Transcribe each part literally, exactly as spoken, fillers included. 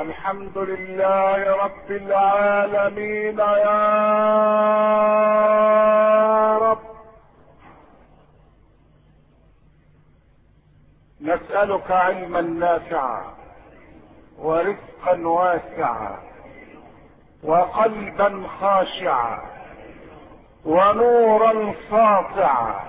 الحمد لله رب العالمين يا رب. نسألك علما نافعا ورزقا واسعا وقلبا خاشعا ونورا ساطعا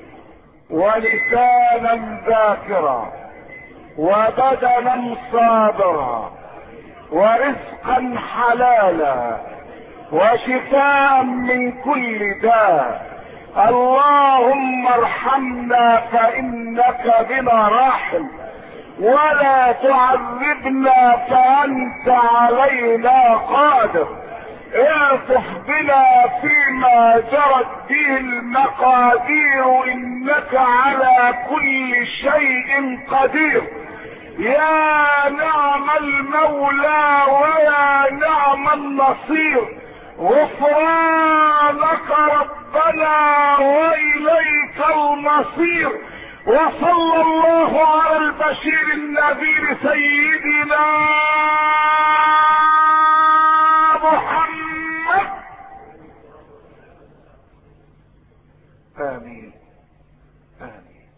ولسانا ذاكرا وبدنا صابرا ورزقا حلالا وشفاء من كل داء. اللهم ارحمنا فانك بنا راحم ولا تعذبنا فانت علينا قادر. الطف بنا فيما جرت به المقادير انك على كل شيء قدير. يا نعم المولى ويا نعم النصير. غفرانك ربنا واليك المصير. وصلى الله على البشير النذير سيدنا محمد. آمين آمين.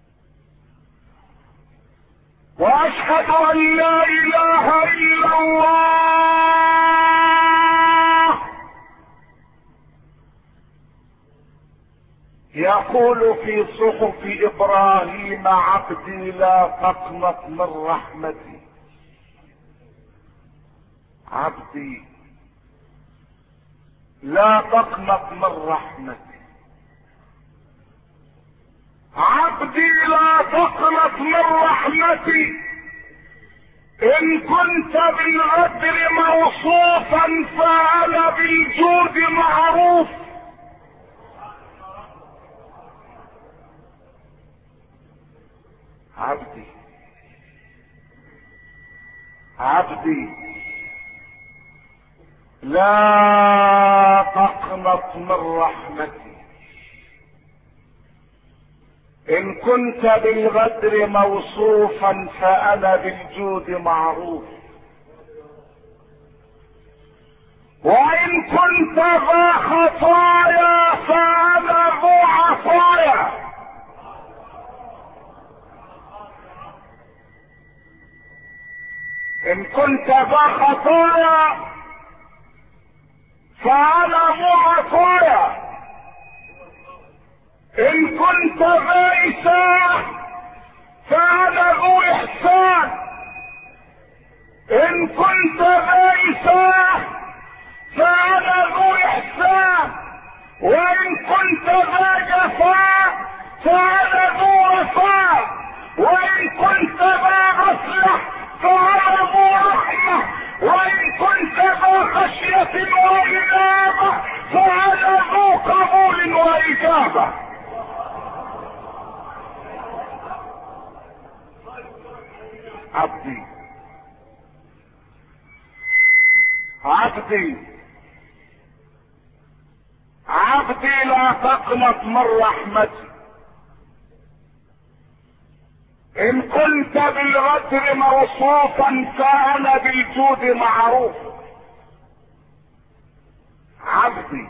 وأشهد أن لا إله إلا الله. يقول في صحف إبراهيم عبدي لا تقنط من رحمتي. عبدي لا تقنط من رحمتي. عبدي لا تقنط من رحمتي. ان كنت بالغدر موصوفا فانا بالجود معروف. عبدي عبدي لا تقنط من رحمتي. ان كنت بالغدر موصوفا فانا بالجود معروف. وان كنت ذا خطايا فانا ذو عطايا. ان كنت ذا خطايا فانا ذو عطايا. ان كنت ذا إساءة فانا ذو احسان. ان كنت ذا إساءة فانا ذو احسان. وان كنت ذا جفاء فانا ذو وفاء. وان كنت ذا غفلة فانا ذو رحمة. وان كنت ذا خشية وإنابة فانا ذو قبول وإجابة. عبدي عبدي عبدي لا تقنط من رحمتي. ان كنت بالغدر موصوفا فانا بالجود معروف. عبدي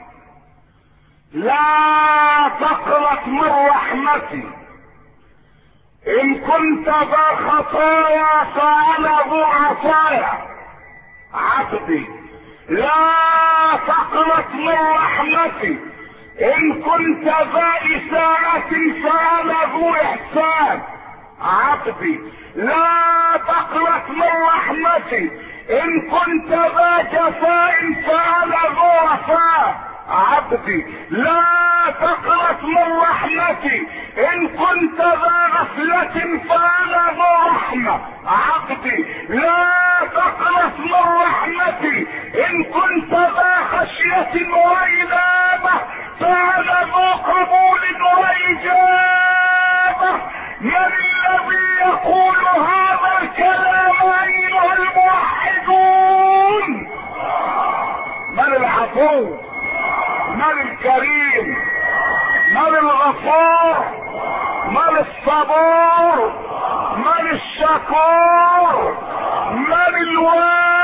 لا تقنط من رحمتي. ان كنت ذا خطايا فانا ذو عطايا. عبدي لا تقنط من رحمتي. ان كنت ذا إساءة فانا ذو احسان. عبدي لا تقنط من رحمتي. ان كنت ذا جفاء فانا ذو وفاء. عبدي لا تقنط من رحمتي. ان كنت ذا غفلة فانا ذو رحمة. عبدي لا تقنط من رحمتي. ان كنت ذا خشية وإنابة فانا ذو قبول وإجابة. من الذي يقول هذا الكلام ايها الموحدون؟ من العفو؟ من الكريم؟ من الغفور؟ من الصبور؟ من الشكور؟ من الوالي؟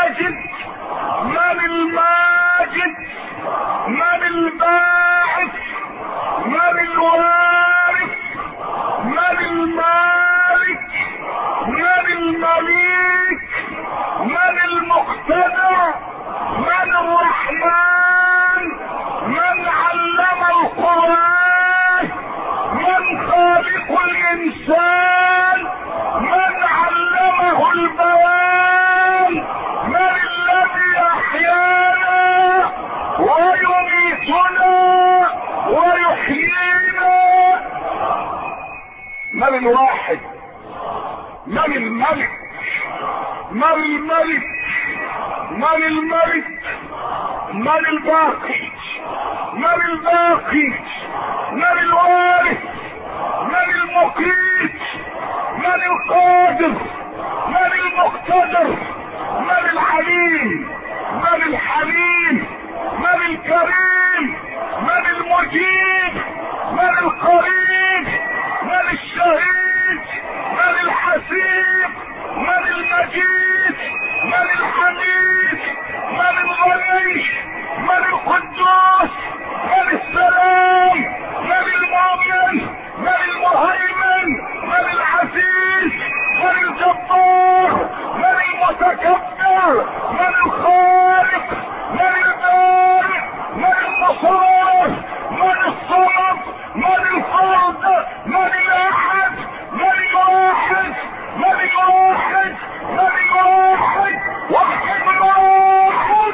من واحد. من الملك؟ من الملك؟ من الملك؟ من الباقي؟ من الباقي؟ من الوارث؟ من المقيت؟ من القادر؟ من المقتدر؟ من العليم؟ من الحليم؟ من الكريم؟ من المجيب؟ من القريب؟ من الشهيد؟ من الحسيب؟ من المجيد؟ من الحميد؟ من الغني؟ من القدوس؟ من السلام؟ من المؤمن؟ من المهيمن؟ من العزيز؟ من الجبار؟ من المتكبر؟ من الخالق؟ من البارئ؟ من المصور؟ من الصمد؟ من الفرد؟ من الاحد؟ من الواحد؟ من الواحد؟ من الواحد؟ واحد الواحد.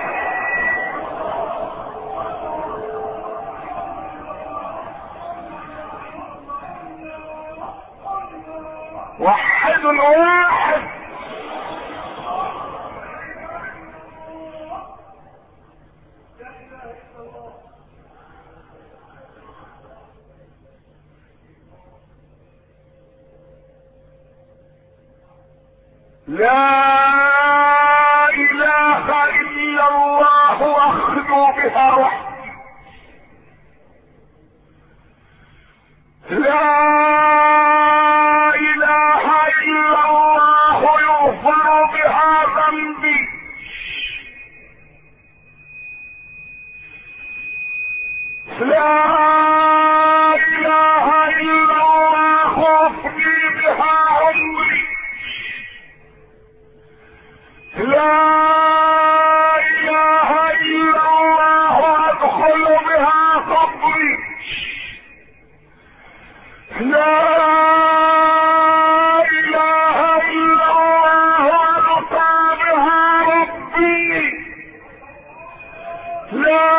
وحد واحد. لا اله الا الله اخذوا بها وحدي. لا اله الا الله يغفر بها ذنبي. لا اله الا الله افني بها عمري. لا اله الا الله ادخل بها قبري. لا اله الا الله القى بها ربي. لا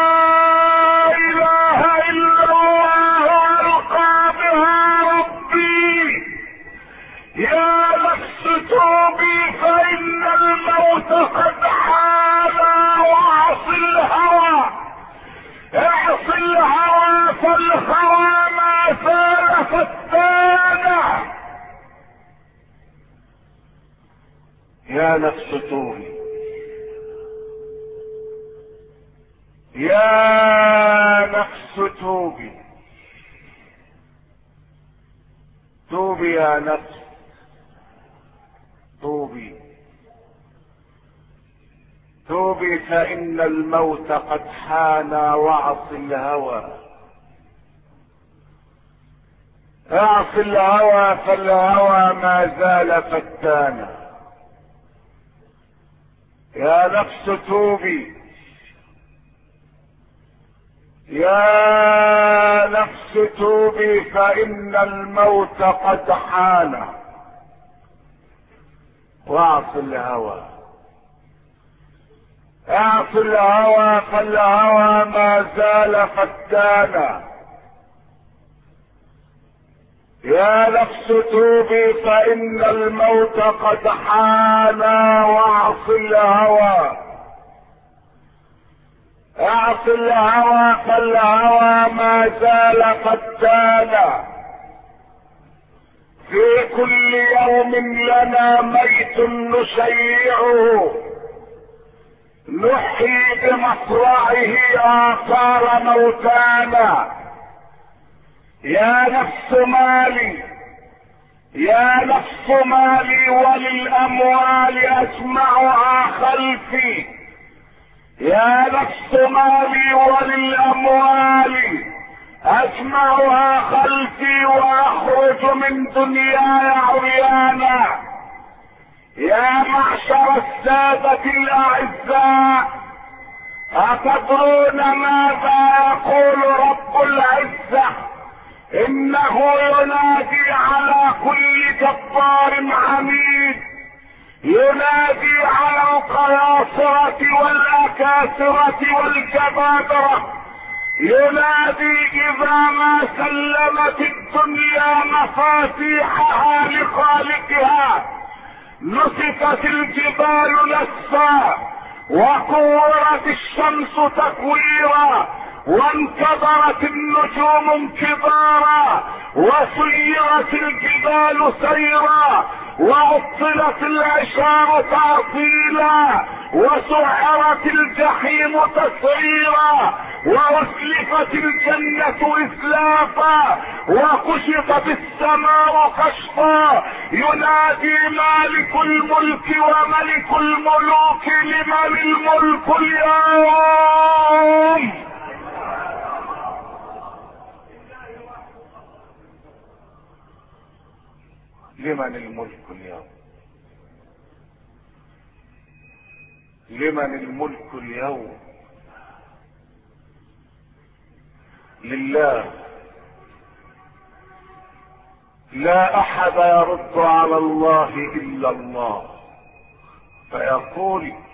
اله الا الله القى بها ربي. يا نفس توبي فان الموت قد حال واعص الهوى. اعص الهوى فالهوى ما زال فتانا. يا نفس توبي، يا نفس توبي، توبي يا نفس، توبي توبي فإن الموت قد حان واعص الهوى. اعص الهوى فالهوى ما زال فتانا. يا نفس توبي، يا نفس توبي فإن الموت قد حان واعص الهوى. اعص الهوى فالهوى ما زال فتانا. يا نفس توبي فإن الموت قد حان واعص الهوى. اعص الهوى فالهوى ما زال فتانا. في كل يوم لنا ميت نشيعه، نحيي بمصرعه آثار موتانا. يا نفس مالي، يا نفس مالي وللأموال أسمعها خلفي. يا نفس مالي وللأموال أسمعها خلفي وأخرج من دنياي عريانا. يا معشر السادة الأعزاء، أتدرون ماذا يقول رب العزة؟ إنه ينادي على كل جبار عنيد، ينادي على القياصرة والأكاسرة والجبابرة، ينادي اذا ما سلمت الدنيا مفاتيحها لخالقها نسفت الجبال نسفا وكورت الشمس تكويرا وانتظرت النجوم انتظارا وسيرت الجبال سيرا وعطلت العشار تعطيلا وسعرت الجحيم تسعيرا واسلفت الجنة اسلافا وكشطت السماء كشطا ينادي مالك الملك وملك الملوك لمن الملك اليوم. لمن الملك اليوم؟ لمن الملك اليوم؟ لله. لا احد يرد على الله الا الله، فيقول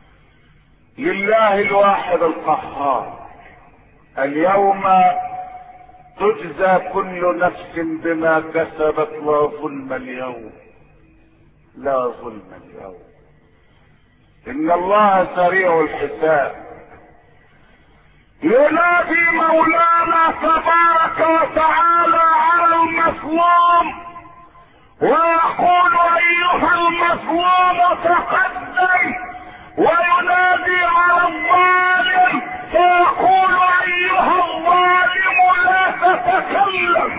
لله الواحد القهار اليوم تجزى كل نفس بما كسبت لا ظلم اليوم، لا ظلم اليوم. ان الله سريع الحساب. ينادي مولانا تبارك وتعالى على المظلوم ويقول ايها المظلوم تقدم، وينادي على الظالم فيقول ايها الظالم لا تتكلم.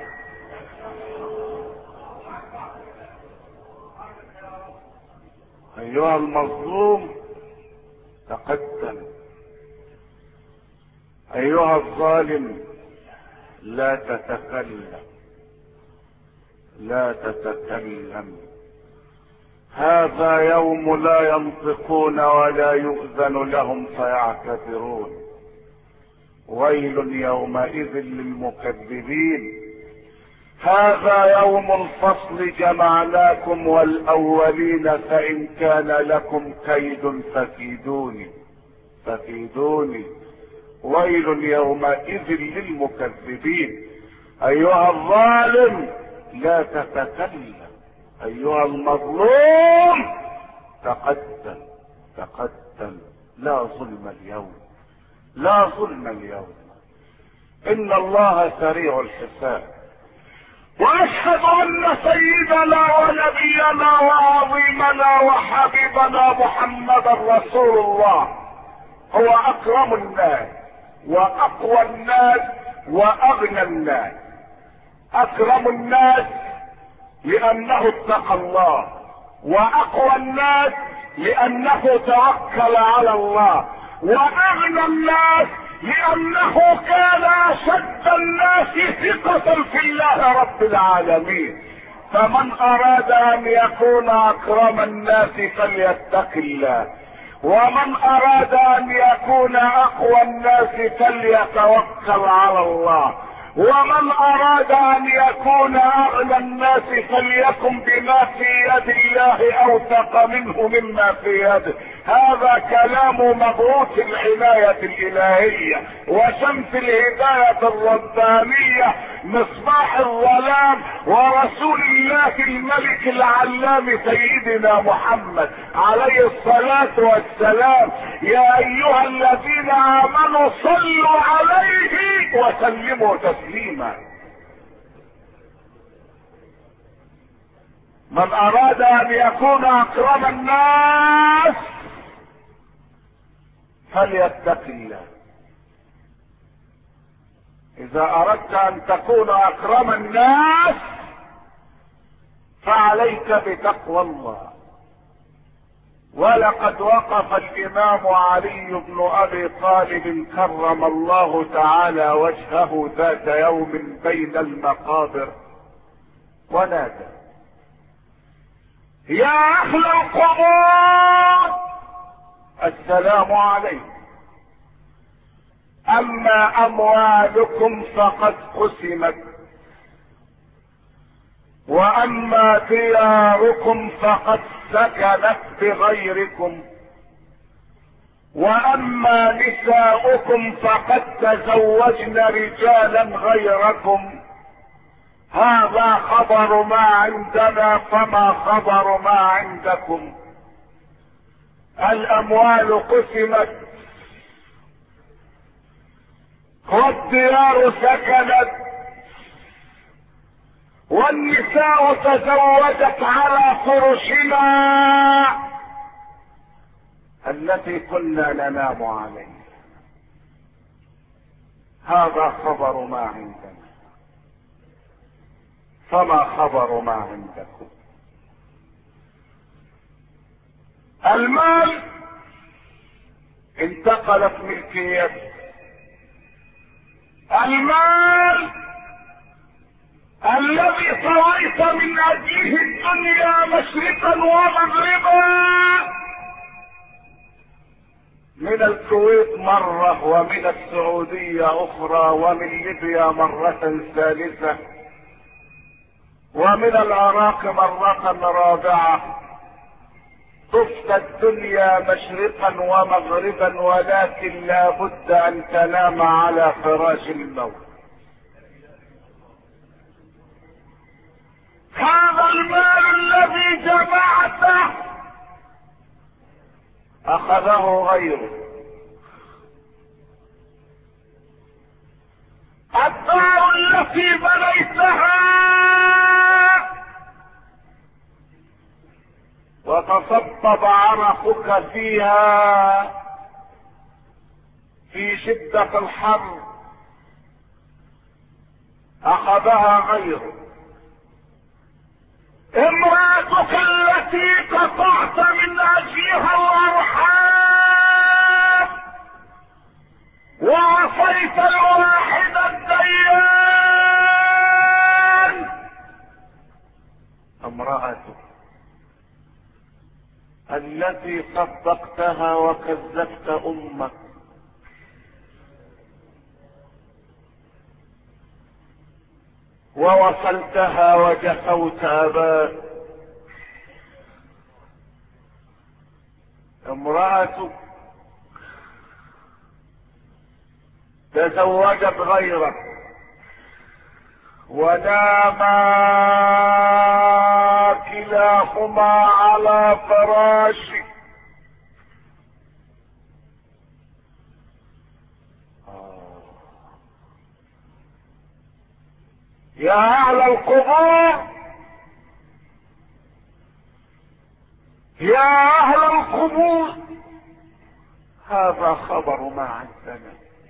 ايها المظلوم تقدم، ايها الظالم لا تتكلم، لا تتكلم. هذا يوم لا ينطقون ولا يؤذن لهم فيعتذرون. ويل يومئذ للمكذبين. هذا يوم الفصل جمعناكم والاولين فان كان لكم كيد فكيدوني فكيدوني. ويل يومئذ للمكذبين. ايها الظالم لا تتكلم، ايها المظلوم تقدم تقدم. لا ظلم اليوم، لا ظلم اليوم. ان الله سريع الحساب. واشهد ان سيدنا ونبينا وعظيمنا وحبيبنا محمدا رسول الله هو اكرم الناس واقوى الناس واغنى الناس. اكرم الناس لانه اتقى الله، واقوى الناس لانه توكل على الله، واغنى الناس لانه كان اشد الناس ثقة في الله رب العالمين. فمن اراد ان يكون اكرم الناس فليتق الله، ومن اراد ان يكون اقوى الناس فليتوكل على الله، ومن اراد ان يكون اغنى الناس فليكن بما في يد الله اوثق منه مما في يده. هذا كلام مبعوث العناية الالهية وشمس الهداية الربانية مصباح الظلام ورسول الله الملك العلام سيدنا محمد عليه الصلاة والسلام. يا ايها الذين امنوا صلوا عليه وسلموا تسليما. من اراد ان يكون اكرم الناس فليتق الله. اذا اردت ان تكون اكرم الناس فعليك بتقوى الله. ولقد وقف الامام علي بن ابي طالب كرم الله تعالى وجهه ذات يوم بين المقابر ونادى: يا اهل القبور السلام عليكم، اما اموالكم فقد قسمت، واما دياركم فقد سكنت بغيركم، واما نساؤكم فقد تزوجن رجالا غيركم. هذا خبر ما عندنا فما خبر ما عندكم. الاموال قسمت والديار سكنت والنساء تزوجت على فرشنا التي كنا ننام عليها. هذا خبر ما عندنا فما خبر ما عندكم. المال انتقلت ملكيته. المال الذي طويت من اجله الدنيا مشرقا ومغربا، من الكويت مرة ومن السعودية اخرى ومن ليبيا مرة ثالثة ومن العراق مرة رابعة، طفت الدنيا مشرقا ومغربا، ولكن لا بد ان تنام على فراش الموت. هذا المال الذي جمعته اخذه غيره. الدار التي بنيتها وتصبب عرقك فيها في شدة الحر اخذها غيره. امرأتك التي قطعت من اجلها الارحام وعصيت الواحد الديان، امرأتك التي صدقتها وكذبت امك، ووصلتها وجفوت اباك، امرأتك تزوجت غيرك وناما كلاهما على فراشك. يا اهل القبور، يا اهل القبور، هذا خبر ما عندنا،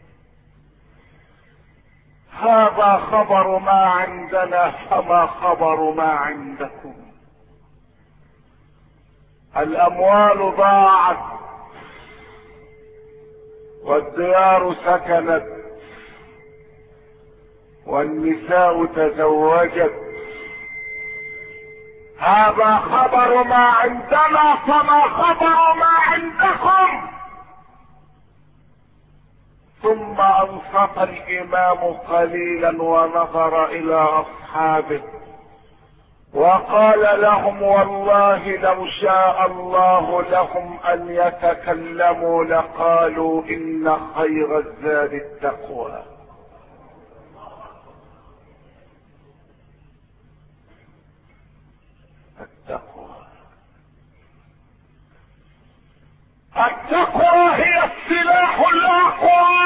هذا خبر ما عندنا فما خبر ما عندكم. الاموال ضاعت والديار سكنت والنساء تزوجت. هذا خبر ما عندنا فما خبر ما عندكم. ثم انصت الامام قليلا ونظر الى اصحابه وقال لهم: والله لو شاء الله لهم ان يتكلموا لقالوا ان خير الزاد التقوى. التقوى التقوى هي السلاح الاقوى.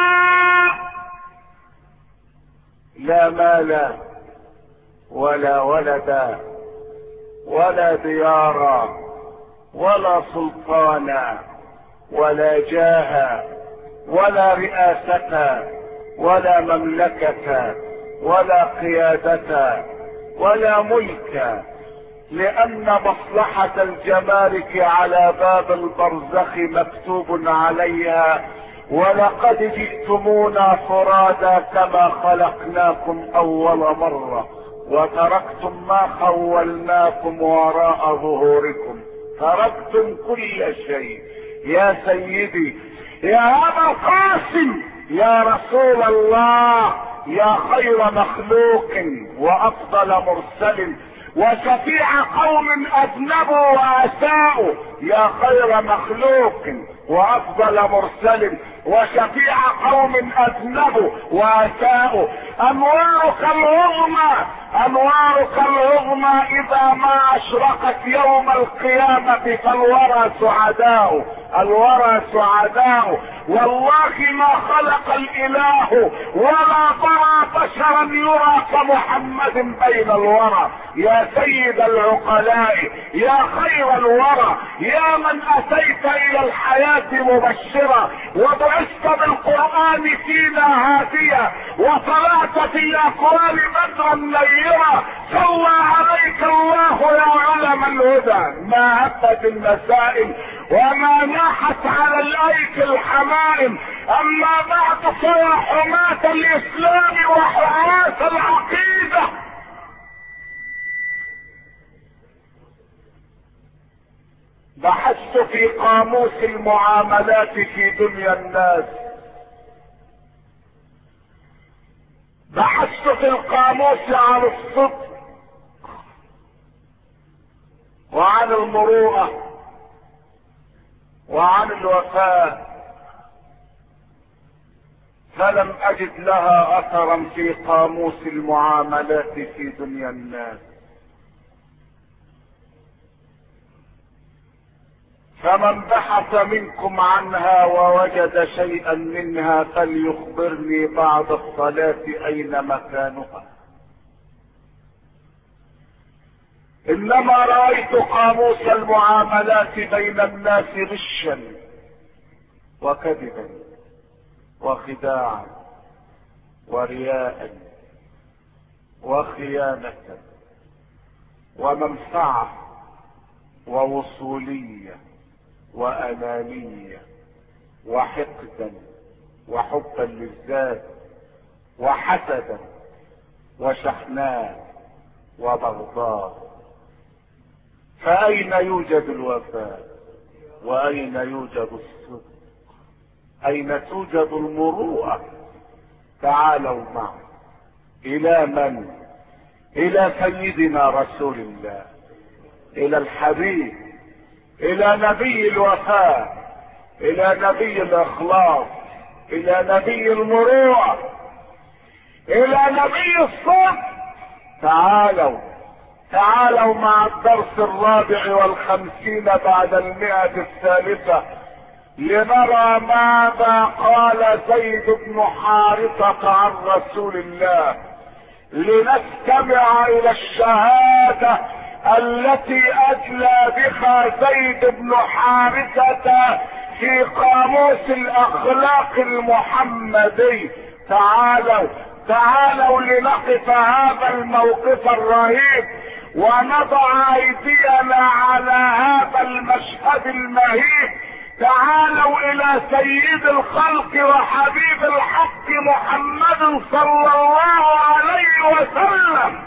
لا مال ولا ولدا ولا ديارا ولا سلطانا ولا جاه ولا رئاسة ولا مملكة ولا قيادة ولا ملك، لأن مصلحة الجمارك على باب البرزخ مكتوب عليها: ولقد جئتمونا فرادا كما خلقناكم أول مرة وتركتم ما خولناكم وراء ظهوركم، تركتم كل شيء. يا سيدي، يا أبا القاسم، يا رسول الله، يا خير مخلوق وأفضل مرسل وشفيع قوم أذنبوا وأساءوا، يا خير مخلوق وافضل مرسل وشفيع قوم اذنبوا واساءوا. انوارك العظمى انوارك العظمى اذا ما اشرقت يوم القيامة فالورى سعداء. الورى سعداء والله ما خلق الاله ولا برى بشرا يرى كمحمد بين الورى. يا سيد العقلاء يا خير الورى يا من اتيت الى الحياة مبشرا وبعثت بالقرآن فينا هاديا وطلعت في الاكوان بدرا نيرا. صلى عليك الله يا علم الهدى ما هبت المسائل وما ناحت على الايك الحمائم. اما بعد فيا حماة الاسلام وحراس العقيدة، بحثت في قاموس المعاملات في دنيا الناس، بحثت في القاموس عن الصدق وعن المروءة وعن الوفاء، فلم اجد لها اثرا في قاموس المعاملات في دنيا الناس. فمن بحث منكم عنها ووجد شيئا منها فليخبرني بعد الصلاة اين مكانها. انما رأيت قاموس المعاملات بين الناس غشا وكذبا وخداعا ورياء وخيانة ومنفعة ووصولية وأنانية وحقدا وحبا للذات وحسدا وشحناء وبغضاء. فأين يوجد الوفاء وأين يوجد الصدق؟ أين توجد المروءة؟ تعالوا معي إلى من؟ إلى سيدنا رسول الله، إلى الحبيب، إلى نبي الوفاء، إلى نبي الإخلاص، إلى نبي المروءة، إلى نبي الصدق. تعالوا تعالوا مع الدرس الرابع والخمسين بعد المئة الثالثة لنرى ماذا قال زيد بن حارثة عن رسول الله، لنستمع الى الشهادة التي ادلى بها زيد بن حارثة في قاموس الاخلاق المحمدي. تعالوا تعالوا لنقف هذا الموقف الرهيب ونضع ايدينا على هذا المشهد المهيب. تعالوا الى سيد الخلق وحبيب الحق محمد صلى الله عليه وسلم.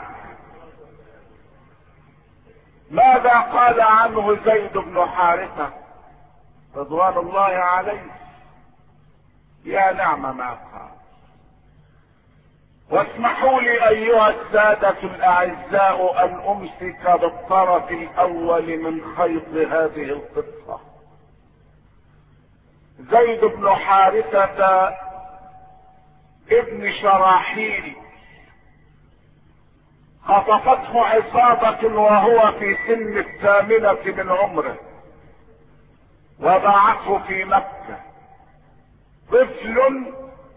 ماذا قال عنه زيد بن حارثة رضوان الله عليه؟ يا نعم ما قال. واسمحوا لي ايها السادة الاعزاء ان امسك بالطرف الاول من خيط هذه القصة. زيد بن حارثة ابن شراحيل خطفته عصابة وهو في سن الثامنة من عمره وباعته في مكة. طفل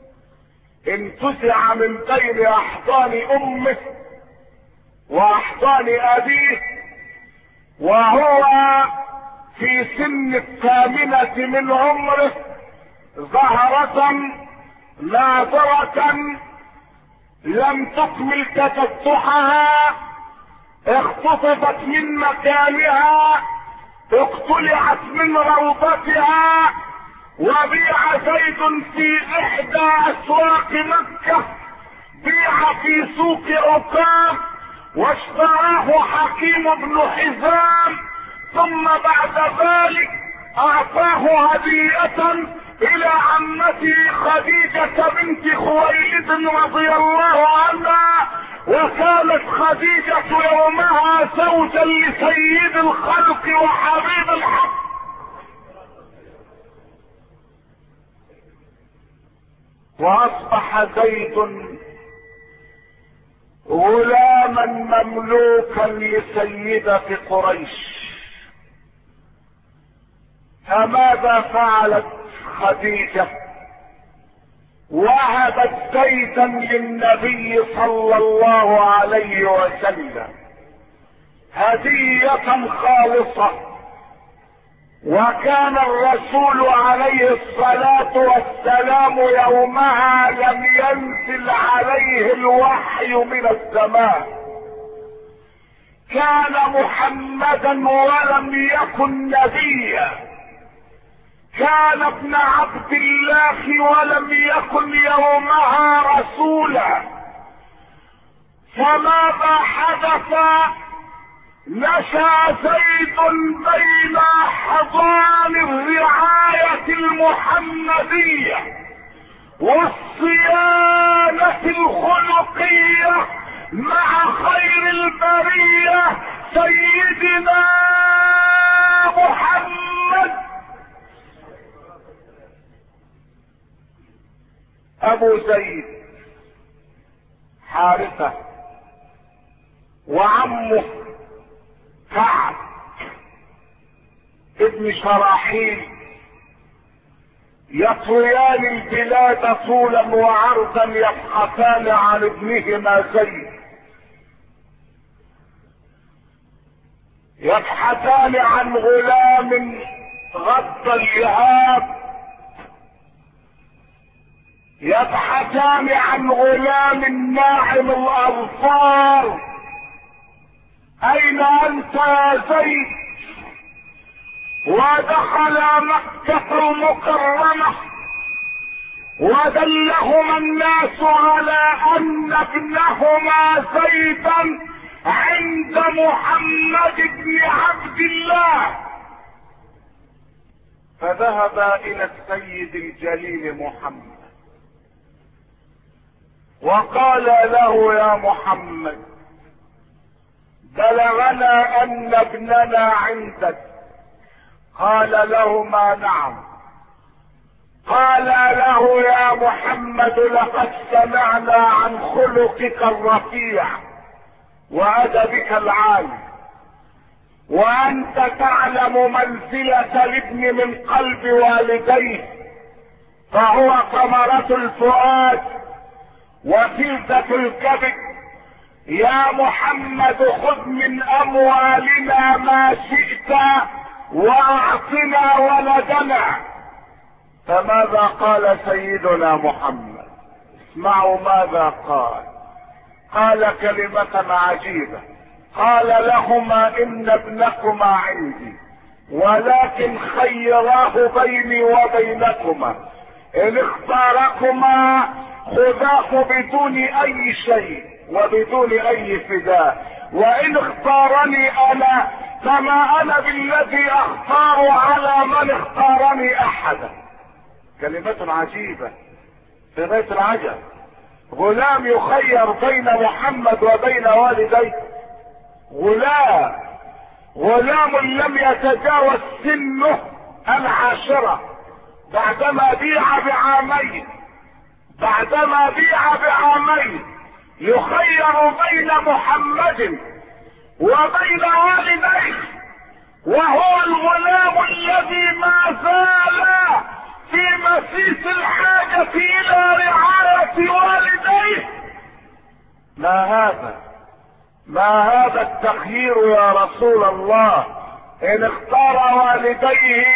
انتزع من بين احضان امه واحضان ابيه وهو في سن الثامنة من عمره، زهرة ناظرة لم تكمل تفتحها، اختطفت من مكانها، اقتلعت من روضتها، وبيع زيد في احدى اسواق مكة، بيع في سوق عكاظ واشتراه حكيم بن حزام، ثم بعد ذلك اعطاه هدية الى عمته خديجة بنت خويلد رضي الله عنها، وكانت خديجة يومها زوجا لسيد الخلق وحبيب الحق. واصبح زيد غلاما مملوكا لسيدة قريش. فماذا فعلت خديجة؟ وهبت زيدا للنبي صلى الله عليه وسلم هدية خالصة. وكان الرسول عليه الصلاة والسلام يومها لم ينزل عليه الوحي من السماء. كان محمدا ولم يكن نبيا، كان ابن عبد الله ولم يكن يومها رسولا. فماذا حدث؟ نشأ زيد بين حضان الرعاية المحمدية والصيانة الخلقية مع خير البرية سيدنا محمد. ابو زيد حارثة وعمه كعب ابن شراحيل يطويان البلاد طولا وعرضا يبحثان عن ابنهما زيد، يبحثان عن غلام غض اللهاب، يبحثان عن غلام ناعم الاظفار. اين انت يا زيد؟ ودخل مكة المكرمة ودلهما الناس على ان ابنهما زيدا عند محمد بن عبد الله. فذهبا الى السيد الجليل محمد وقال له: يا محمد، بلغنا ان ابننا عندك. قال لهما: نعم. قال له: يا محمد، لقد سمعنا عن خلقك الرفيع وادبك العالي، وانت تعلم منزلة الابن من قلب والديه، فهو ثمرة الفؤاد وفلذة الكبد. يا محمد، خذ من اموالنا ما شئت واعطنا ولدنا. فماذا قال سيدنا محمد؟ اسمعوا ماذا قال. قال كلمة عجيبة. قال لهما: ان ابنكما عندي، ولكن خيراه بيني وبينكما، ان اختاركما خذاه بدون اي شيء وبدون اي فداء، وان اختارني انا فما انا بالذي اختار على من اختارني احدا. كلمة عجيبة في غاية العجب. غلام يخير بين محمد وبين والديه. غلام غلام لم يتجاوز سنه العاشرة، بعدما بيع بعامين بعدما بيع بعامين يخير بين محمد وبين والديه، وهو الغلام الذي ما زال في مسيس الحاجة الى رعاية والديه. ما هذا ما هذا التخيير يا رسول الله؟ ان اختار والديه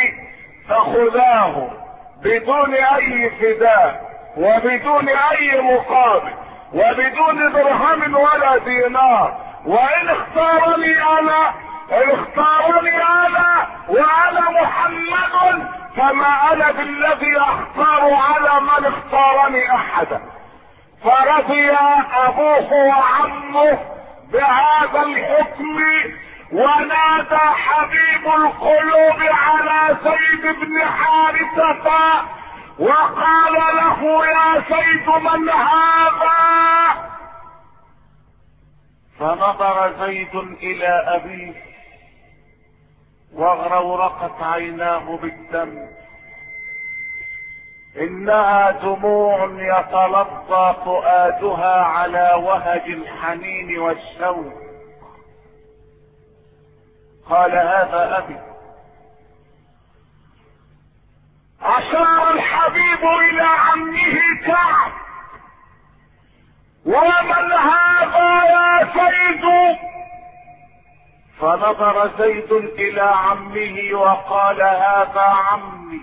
فخذاه بدون اي فداء وبدون اي مقابل وبدون درهم ولا دينار. وان اختارني انا ان اختارني انا وانا محمد فما انا بالذي اختار على من اختارني احدا. فرضي ابوه وعمه بهذا الحكم، ونادى حبيب القلوب على زيد بن حارثة وقال له: يا زيد، من هذا؟ فنظر زيد الى ابيه واغرورقت عيناه بالدم، انها دموع يتلظى فؤادها على وهج الحنين والشوق. قال هذا ابي. اشار الحبيب الى عمه كعب: ومن هذا يا زيد؟ فنظر زيد الى عمه وقال هذا عمي.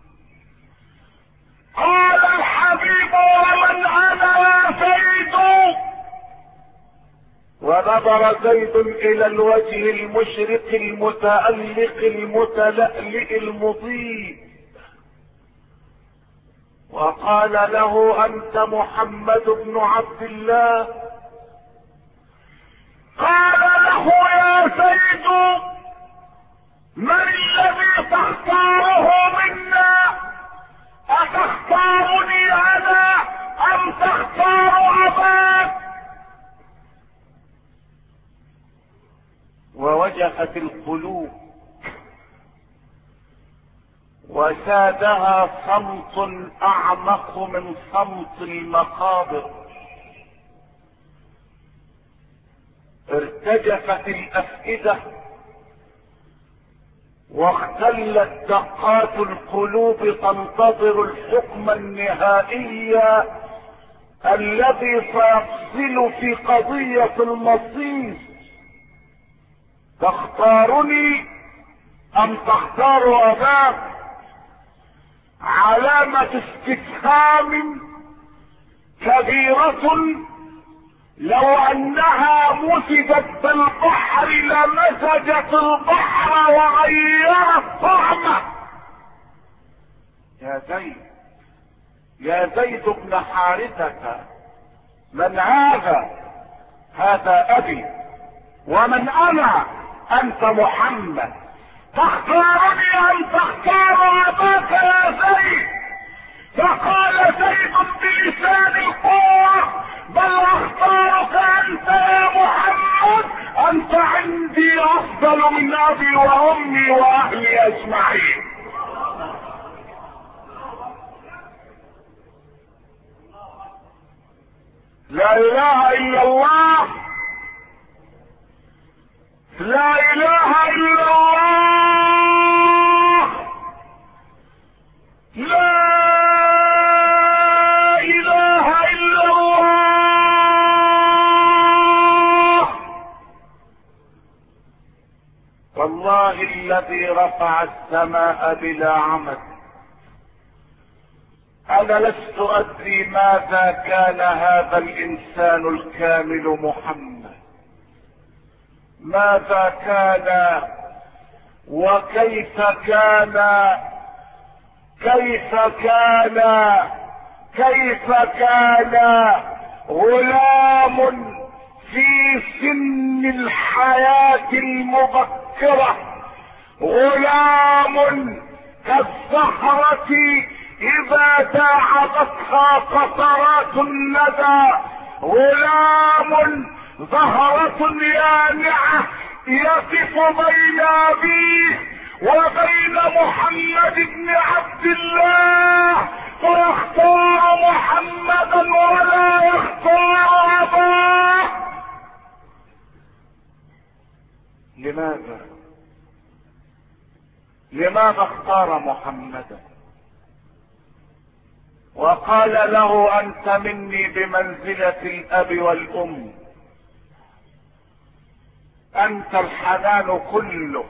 قال الحبيب: ومن انا يا زيد؟ ونظر زيد الى الوجه المشرق المتألق المتلألئ المضيء وقال له: انت محمد بن عبد الله؟ قال له: يا زيد، من الذي تختاره منا؟ اتختارني انا ام تختار اباك؟ ووجفت القلوب وسادها صمت اعمق من صمت المقابر. ارتجفت الافئده واختلت دقات القلوب تنتظر الحكم النهائي الذي سيفصل في قضيه المصير. تختارني ام تختار اباك؟ علامة استفهام كبيرة لو انها مزجت بالبحر لمزجت البحر وغيرت طعمه. يا زيد، يا زيد بن حارثة، من هذا؟ هذا ابي. ومن انا؟ انت محمد. تختارني ام تختار اباك يا زيد؟ فقال زيد بلسان القوة: بل اختارك انت يا محمد، انت عندي افضل من ابي وامي واهلي اجمعين. لا اله الا الله، لا اله الا الله، لا اله الا الله. والله الذي رفع السماء بلا عمد، انا لست ادري ماذا كان هذا الانسان الكامل محمد، ماذا كان وكيف كان، كيف كان كيف كان غلام في سن الحياة المبكرة، غلام كالزهرة اذا داعبتها قطرات الندى، غلام زهرة يانعة يقف بين ابيه وبين محمد بن عبد الله، فيختار محمدا ولا يختار اباه. لماذا؟ لماذا اختار محمدا؟ وقال له: انت مني بمنزلة الاب والام، انت الحنان كله،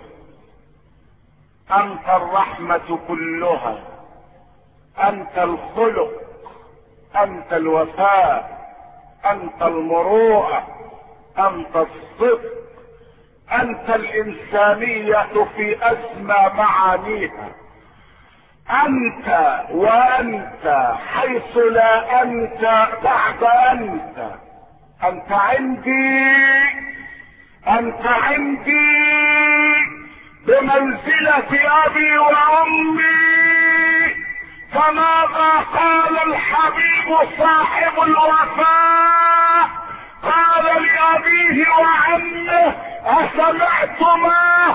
انت الرحمة كلها، انت الخلق، انت الوفاء، انت المروءة، انت الصدق، انت الانسانية في اسمى معانيها. انت وانت حيث لا انت بعد انت. انت عندي، انت عندي بمنزلة ابي وامي. فماذا قال الحبيب صاحب الوفاء؟ قال لابيه وعمه: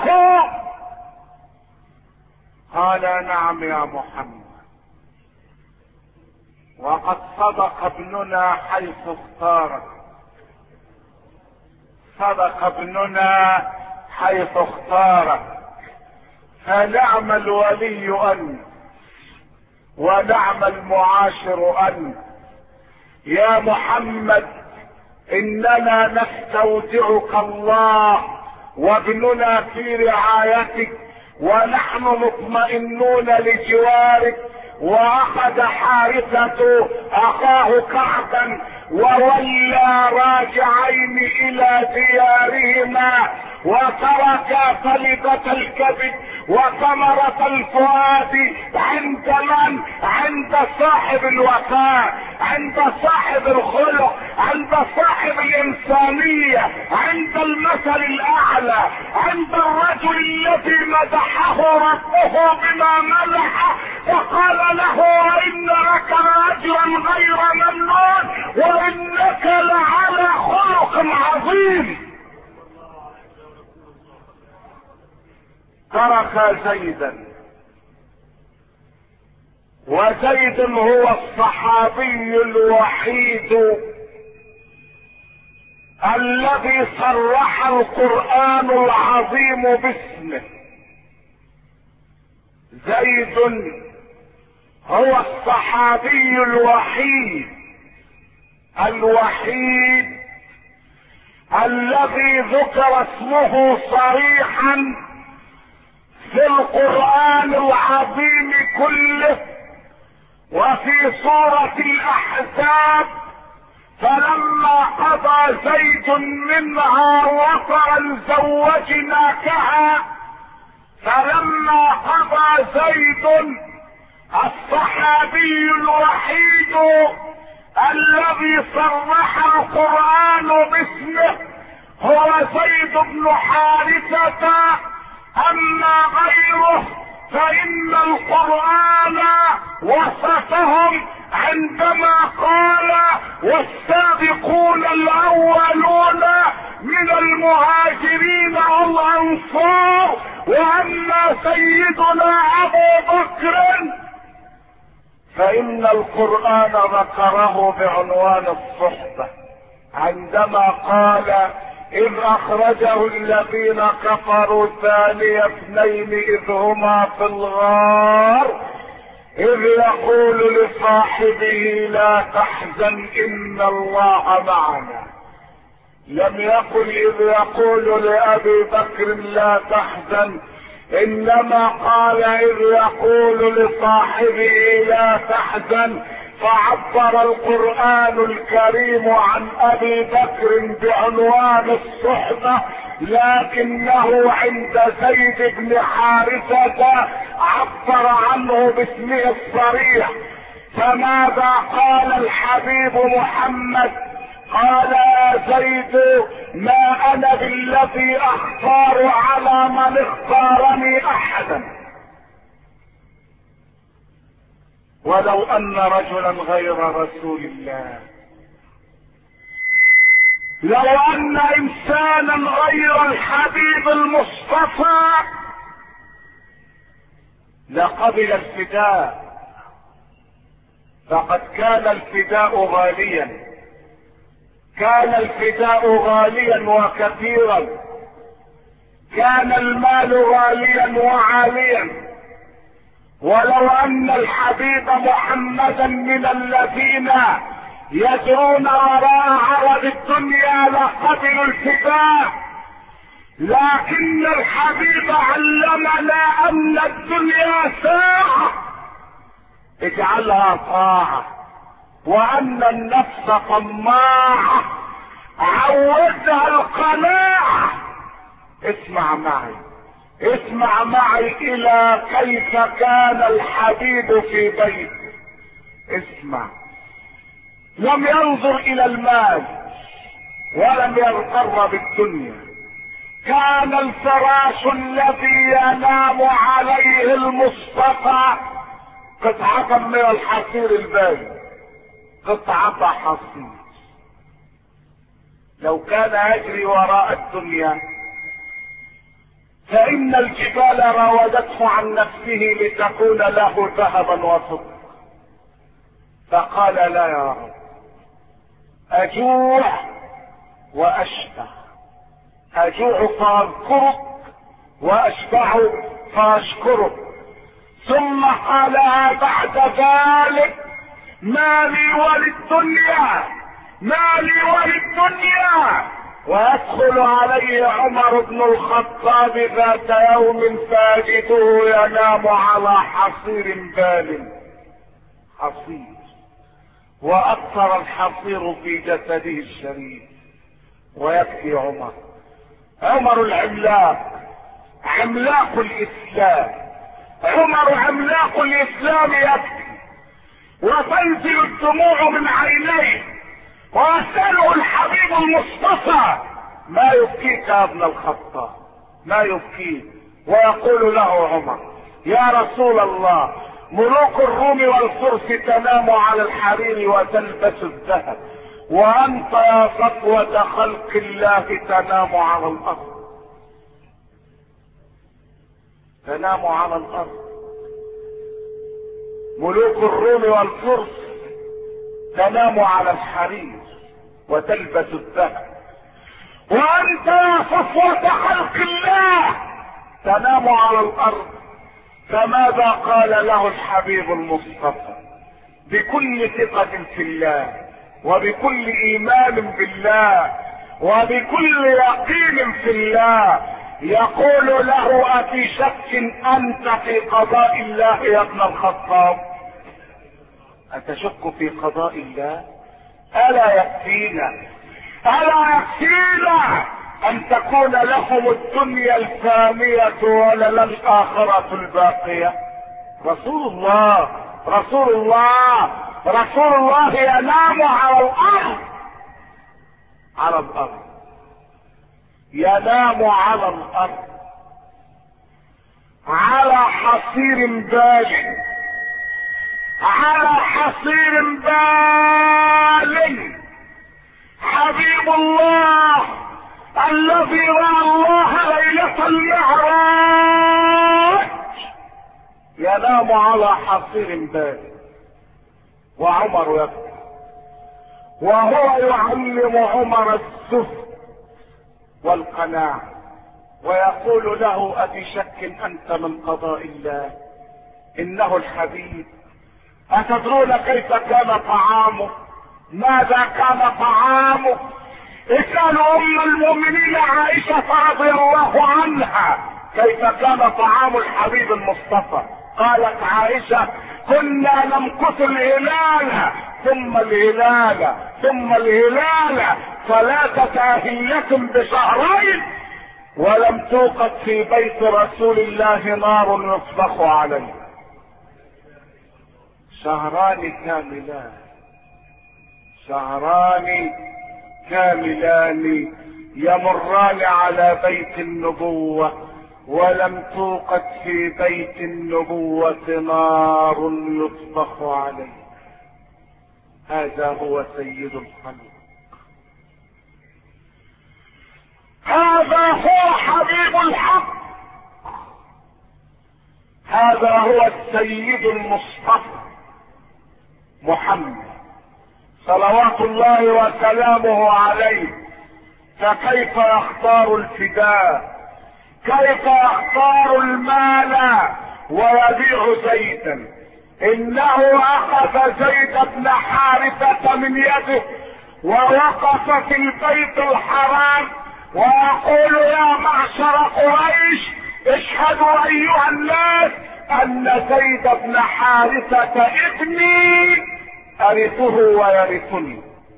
اسمعتماه؟ قال: نعم يا محمد. وقد صدق ابننا حيث اختارك، صدق ابننا حيث اختارك، فنعم الولي انت ونعم المعاشر انت. يا محمد اننا نستودعك الله وابننا في رعايتك ونحن مطمئنون لجوارك. واخذ حارثة اخاه كعبا وولى راجعين الى ديارهما وترك فلذة الكبد وثمرة الفؤاد عند من؟ عند صاحب الوفاء، عند صاحب الخلق، عند صاحب الانسانية، عند المثل الاعلى، عند الرجل الذي مدحه ربه بما مدحه فقال له وان لك لاجرا غير ممنون وانك لعلى خلق عظيم. ترك زيدا، وزيد هو الصحابي الوحيد الذي صرح القرآن العظيم باسمه. زيد هو الصحابي الوحيد الوحيد الذي ذكر اسمه صريحا في القرآن العظيم كله وفي سورة الأحزاب. فلما قضى زيد منها وطرا زوجناكها، فلما قضى زيد الصحابي الوحيد الذي صرح القرآن باسمه هو زيد بن حارثة. اما غيره فان القرآن وصفهم عندما قال والسابقون الاولون من المهاجرين والانصار. واما سيدنا ابو بكر فان القرآن ذكره بعنوان الصحبة عندما قال اذ اخرجه الذين كفروا ثاني اثنين اذ هما في الغار اذ يقول لصاحبه لا تحزن ان الله معنا. لم يقل اذ يقول لابي بكر لا تحزن، انما قال اذ يقول لصاحبه لا تحزن. فعبر القرآن الكريم عن ابي بكر بعنوان الصحبة، لكنه عند زيد بن حارثة عبر عنه باسمه الصريح. فماذا قال الحبيب محمد؟ قال يا زيد ما انا بالذي اختار على من اختارني احدا، ولو ان رجلا غير رسول الله، لو ان انسانا غير الحبيب المصطفى لقبل الفداء. فقد كان الفداء غاليا، كان الفداء غاليا وكثيرا، كان المال غاليا وعاليا. ولو ان الحبيب محمدا من الذين يدعون وراء عرض الدنيا لقبلوا الفداء، لكن الحبيب علمنا ان الدنيا ساعة اجعلها طاعة، وان النفس طماعة عودها القناعة. اسمع معي اسمع معي الى كيف كان الحبيب في بيته. اسمع، لم ينظر الى المال ولم يغتر بالدنيا. كان الفراش الذي ينام عليه المصطفى قطعة من الحصير البارد، قطعة حصير. لو كان يجري وراء الدنيا فإن الجبال راودته عن نفسه لتكون له ذهبا وفضة. فقال لا يا رب، اجوع واشبع، اجوع فاذكرك واشبع فاشكرك. ثم قالها بعد ذلك: ما لي وللدنيا، ما لي وللدنيا. ويدخل عليه عمر بن الخطاب ذات يوم فاجده ينام على حصير بال، حصير، واثر الحصير في جسده الشريف، ويبكي عمر. عمر العملاق، عملاق الاسلام، عمر عملاق الاسلام يبكي وتنزل الدموع من عينيه، ويسأله الحبيب المصطفى: ما يبكيك يا ابن الخطاب؟ ما يبكيك؟ ويقول له عمر: يا رسول الله، ملوك الروم والفرس تنام على الحرير وتلبس الذهب، وانت يا صفوة خلق الله تنام على الارض، تنام على الارض. ملوك الروم والفرس تنام على الحرير وتلبس الذهب، وانت يا صفوة خلق الله تنام على الارض. فماذا قال له الحبيب المصطفى بكل ثقة في الله، وبكل ايمان بالله، وبكل يقين في الله؟ يقول له: أفي شك انت في قضاء الله يا ابن الخطاب؟ أتشك في قضاء الله؟ ألا يكفينا، ألا يكفينا أن تكون لهم الدنيا الفانية ولنا الآخرة الباقية؟ رسول الله، رسول الله، رسول الله ينام على الأرض، على الأرض، ينام على الأرض، على حصير بال، على حصير بال. حبيب الله الذي رأى الله ليلة المعراج ينام على حصير بال، وعمر يبكي، وهو يعلم عمر الزهد والقناعة، ويقول له: أفي شك أنت من قضاء الله؟ إنه الحبيب. أتدرون كيف كان طعامه؟ ماذا كان طعامه؟ اسألوا أم المؤمنين عائشة رضي الله عنها كيف كان طعام الحبيب المصطفى. قالت عائشة: كنا نمكث الهلال ثم الهلال ثم الهلال ثلاثة أهلة بشهرين، ولم توقد في بيت رسول الله نار يطبخ عليه. شهران كاملان، شهران كاملان يمران على بيت النبوة، ولم توقد في بيت النبوة نار يطبخ عليه. هذا هو سيد الخلق، هذا هو حبيب الحق، هذا هو السيد المصطفى محمد صلوات الله وسلامه عليه. فكيف يختار الفداء؟ كيف يختار المال ويبيع زيدا؟ انه اخذ زيد بن حارثة من يده ووقف في البيت الحرام ويقول: يا معشر قريش، اشهدوا ايها الناس ان زيد بن حارثة ابني ارثه ويرثني.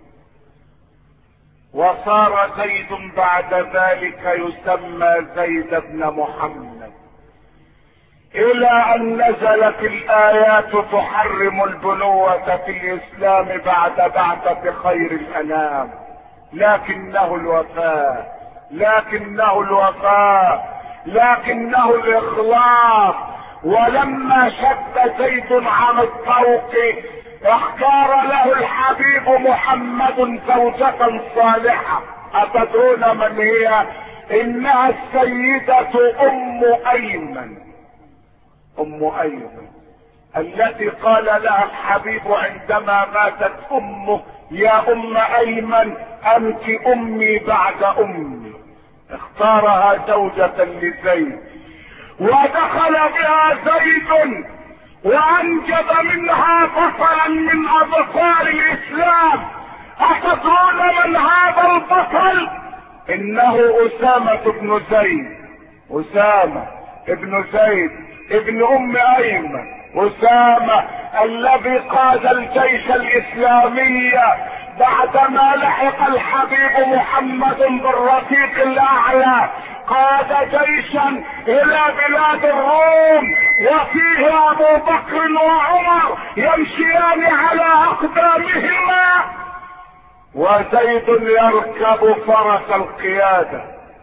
وصار زيد بعد ذلك يسمى زيد بن محمد، الى ان نزلت الايات تحرم البنوة في الاسلام بعد بعثة خير الانام. لكنه الوفاء، لكنه الوفاء، لكنه الاخلاص. ولما شد زيد عن الطوق اختار له الحبيب محمد زوجة صالحة. أتدرون من هي؟ إنها السيدة أم أيمن، أم أيمن التي قال لها الحبيب عندما ماتت امه: يا ام ايمن انت امي بعد امي. اختارها زوجة لزيد، ودخل بها زيد وانجب منها بطلا من ابطال الاسلام. اتدرون من هذا البطل؟ انه اسامة بن زيد. اسامة ابن زيد ابن ام ايمن، اسامة الذي قاد الجيش الاسلامي بعدما لحق الحبيب محمد بالرفيق الاعلى. قاد جيشا الى بلاد الروم وفيه ابو بكر وعمر يمشيان على اقدامهما، وزيد يركب فرس القيادة.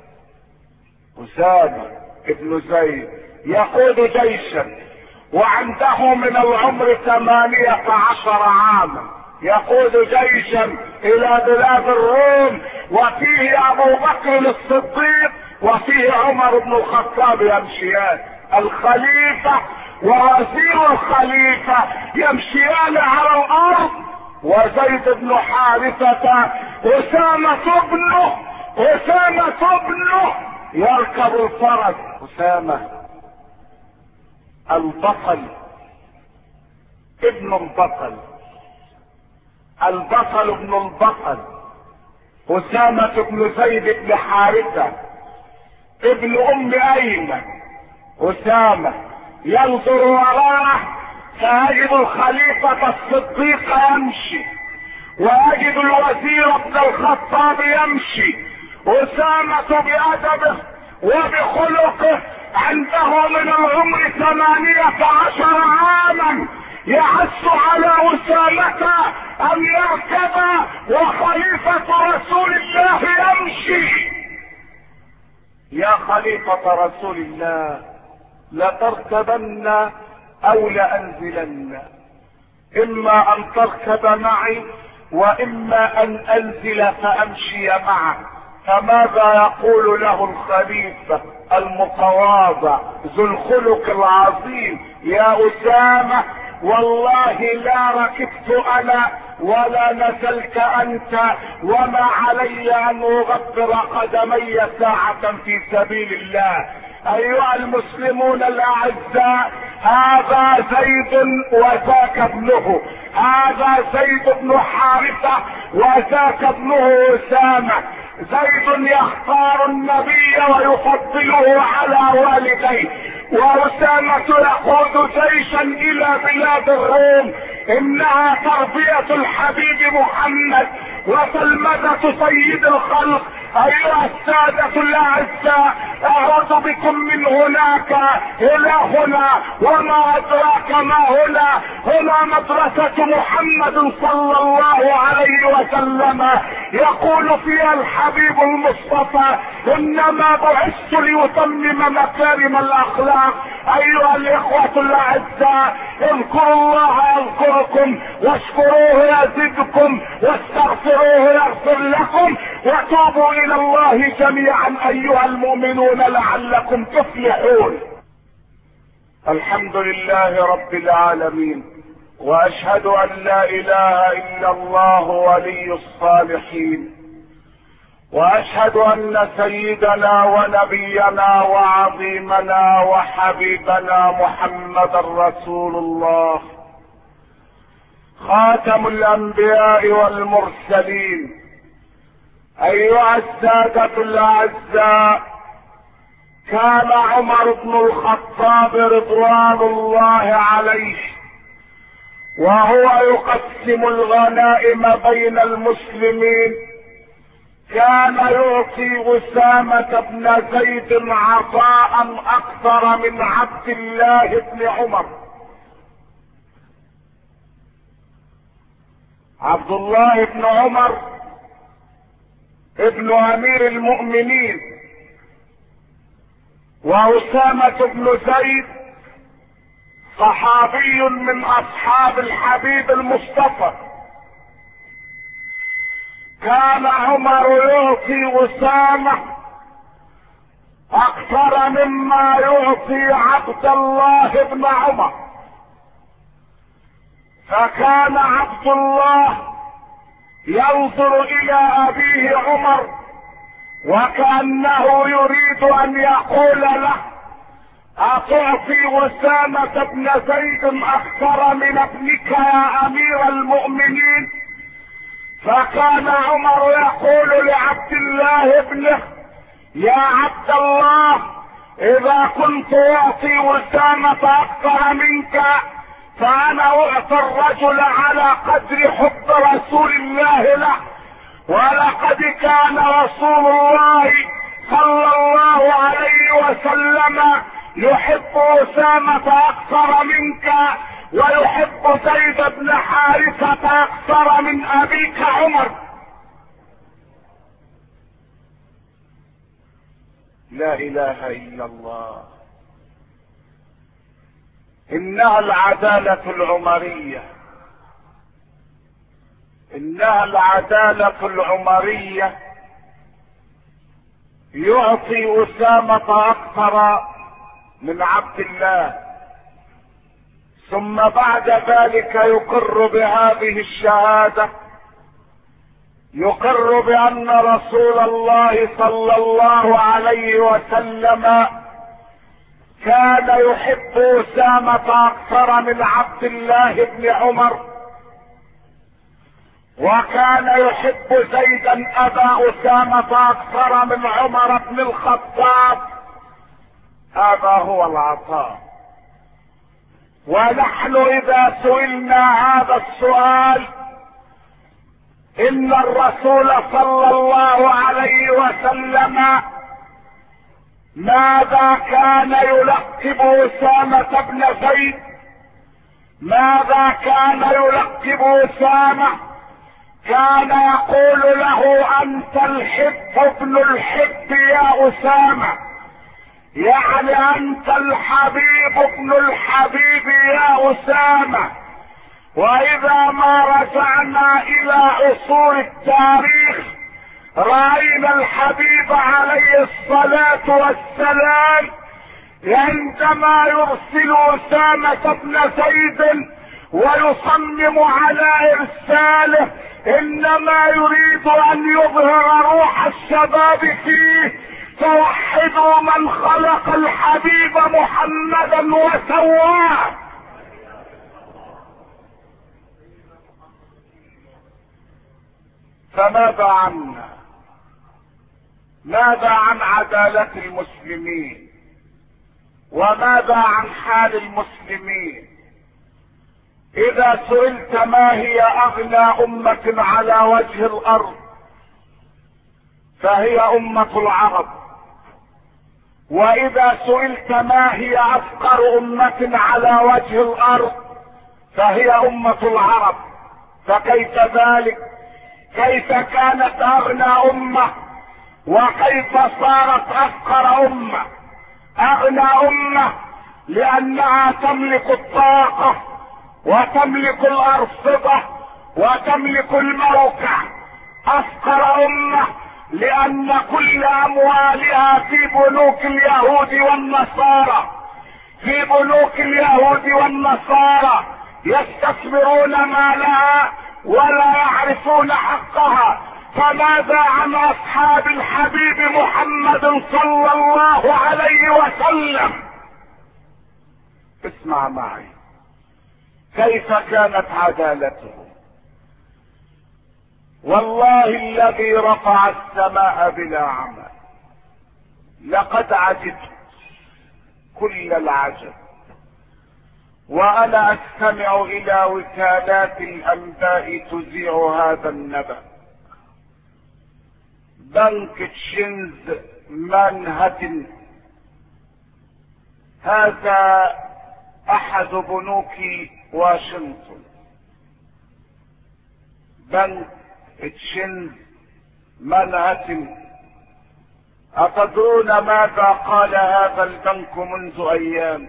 اسامة ابن زيد يقود جيشا وعنده من العمر ثمانية عشر عاما، يقود جيشا الى بلاد الروم وفيه ابو بكر الصديق وفيه عمر بن الخطاب يمشيان. الخليفة ووزير الخليفة يمشيان على الارض، وزيد بن حارثة اسامة ابنه اسامة ابنه يركب الفرس. اسامة البطل ابن البطل، البطل ابن البطل، اسامة بن زيد بن حارثة ابن ام ايمن. اسامة ينظر وراءه فيجد الخليفة الصديق يمشي، ويجد الوزير ابن الخطاب يمشي. اسامة بادبه وبخلقه عنده من العمر ثمانية عشر عاما يحث على اسامة ان يركب وخليفة رسول الله يمشي. يا خليفة رسول الله لتركبن او لانزلن، اما ان تركب معي واما ان انزل فامشي معك. فماذا يقول له الخليفة المتواضع ذو الخلق العظيم؟ يا اسامة والله لا ركبت انا ولا نزلت انت، وما علي ان اغبر قدمي ساعة في سبيل الله. ايها المسلمون الاعزاء، هذا زيد وذاك ابنه، هذا زيد بن حارثة وذاك ابنه اسامة. زيد يختار النبي ويفضله على والديه، واسامة يقود جيشا الى بلاد الروم. انها تربية الحبيب محمد وتلمذة سيد الخلق. ايها السادة الاعزاء، اعود بكم من هناك الى هنا، وما ادراك ما هنا؟ هنا مدرسة محمد صلى الله عليه وسلم. يقول فيها الحبيب المصطفى: انما بعثت لاتمم مكارم الاخلاق. ايها الاخوة الاعزاء، اذكروا الله يذكركم، واشكروه يزدكم، واستغفروه يغفر لكم، وتوبوا الى الله جميعا ايها المؤمنون لعلكم تفلحون. الحمد لله رب العالمين، واشهد ان لا اله الا الله ولي الصالحين، واشهد ان سيدنا ونبينا وعظيمنا وحبيبنا محمد رسول الله خاتم الانبياء والمرسلين. ايها السادة الاعزاء، كان عمر بن الخطاب رضوان الله عليه وهو يقسم الغنائم بين المسلمين كان يعطي اسامة بن زيد عطاء اكثر من عبد الله بن عمر. عبد الله بن عمر ابن امير المؤمنين، واسامة بن زيد صحابي من اصحاب الحبيب المصطفى. كان عمر يعطي اسامة اكثر مما يعطي عبد الله بن عمر. فكان عبد الله ينظر الى ابيه عمر وكأنه يريد ان يقول له أتعطي أسامة بن زيد أكثر من ابنك يا أمير المؤمنين؟ فكان عمر يقول لعبد الله ابنه يا عبد الله إذا كنت أعطي أسامة أكثر منك فأنا أعطي الرجل على قدر حب رسول الله له، ولقد كان رسول الله صلى الله عليه وسلم يحب أسامة أكثر منك ويحب زيد بن حارثة أكثر من أبيك عمر. لا إله إلا الله. إنها العدالة العمرية، إنها العدالة العمرية. يعطي أسامة أكثر من عبد الله، ثم بعد ذلك يقر بهذه الشهادة، يقر بأن رسول الله صلى الله عليه وسلم كان يحب أسامة أكثر من عبد الله بن عمر، وكان يحب زيدا أبا أسامة أكثر من عمر بن الخطاب. هذا هو العطاء. ونحن إذا سئلنا هذا السؤال، إن الرسول صلى الله عليه وسلم ماذا كان يلقب أسامة بن زيد؟ ماذا كان يلقب أسامة؟ كان يقول له أنت الحب ابن الحب يا أسامة، يعني أنت الحبيب ابن الحبيب يا أسامة. وإذا ما رجعنا إلى عصور التاريخ رأينا الحبيب عليه الصلاة والسلام عندما يرسل أسامة بن زيد ويصمم على إرساله إنما يريد أن يظهر روح الشباب فيه، توحدوا من خلق الحبيب محمدا وسواه. فماذا عنا؟ ماذا عن عدالة المسلمين؟ وماذا عن حال المسلمين؟ إذا سئلت ما هي أغنى أمة على وجه الأرض فهي أمة العرب، وإذا سئلت ما هي أفقر أمة على وجه الأرض فهي أمة العرب. فكيف ذلك؟ كيف كانت أغنى أمة وكيف صارت أفقر أمة؟ أغنى أمة لأنها تملك الطاقة وتملك الأرصدة وتملك الموقع. أفقر أمة لأن كل أموالها في بنوك اليهود والنصارى، في بنوك اليهود والنصارى يستثمرون مالها ولا يعرفون حقها. فماذا عن أصحاب الحبيب محمد صلى الله عليه وسلم؟ اسمع معي كيف كانت عدالتهم. والله الذي رفع السماء بلا عمى لقد عجبت كل العجب، وانا استمع الى وكالات الانباء تذيع هذا النبأ. بنك تشينز مانهاتن، هذا احد بنوك واشنطن. بنك تشينز مانهاتن، أتدرون ماذا قال هذا البنك منذ أيام؟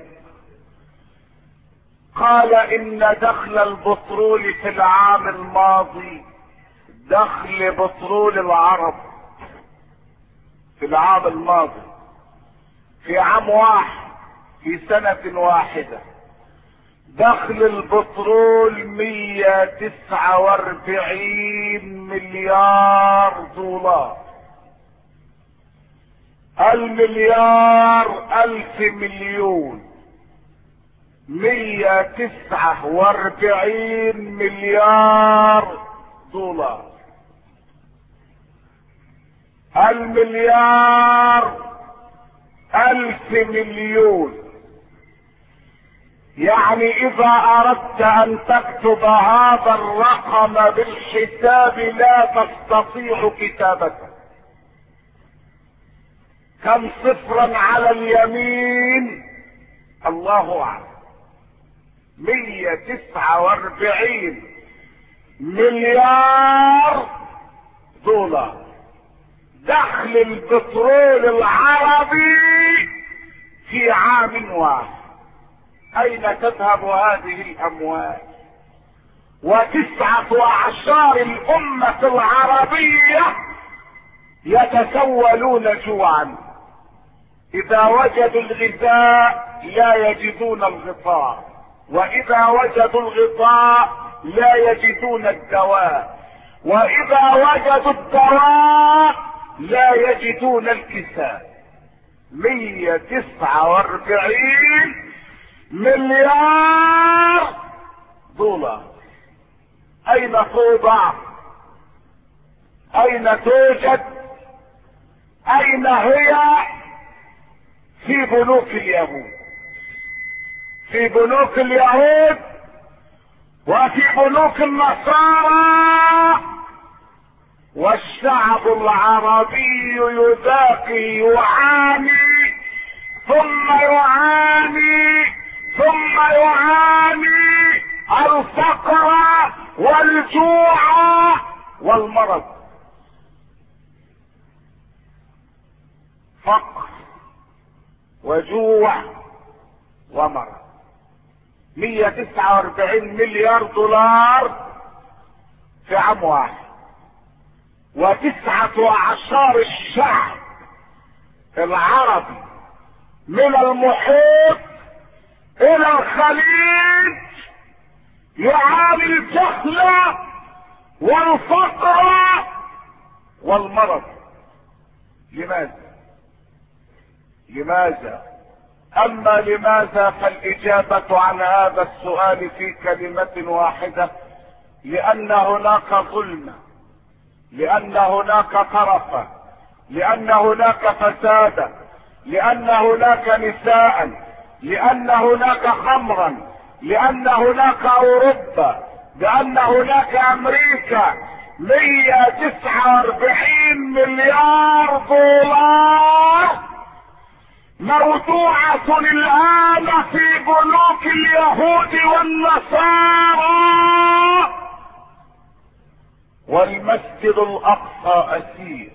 قال إن دخل البترول في العام الماضي، دخل بترول العرب في العام الماضي، في عام واحد، في سنة واحدة، دخل البترول مية تسعة واربعين مليار دولار. المليار الف مليون، مية تسعة واربعين مليار دولار. المليار الف مليون، يعني اذا اردت ان تكتب هذا الرقم بالحساب لا تستطيع كتابته. كم صفرا على اليمين؟ الله اعلم. مية تسعة واربعين مليار دولار دخل البترول العربي في عام واحد. اين تذهب هذه الاموال؟ وتسعة اعشار الامة العربية يتسولون جوعا. اذا وجدوا الغذاء لا يجدون الغطاء، واذا وجدوا الغطاء لا يجدون الدواء، واذا وجدوا الدواء لا يجدون الكساء. مية تسعة واربعين مليار دولار. اين توضع؟ اين توجد؟ اين هي؟ في بنوك اليهود، في بنوك اليهود وفي بنوك النصارى. والشعب العربي يذاقي، يعاني ثم يعاني ثم يعاني الفقر والجوع والمرض. فقر وجوع ومرض. مية تسعة واربعين مليار دولار في عام واحد، وتسعة اعشار الشعب العربي من المحيط الى الخليج يعاني الجهل والفقر والمرض. لماذا؟ لماذا؟ اما لماذا فالاجابة عن هذا السؤال في كلمة واحدة: لان هناك ظلم، لان هناك طرفا، لان هناك فسادا، لان هناك نساء، لان هناك خمرا، لان هناك اوروبا، لان هناك امريكا. مية تسعة واربعين مليار دولار موضوعة الآن في بنوك اليهود والنصارى. والمسجد الأقصى أسير،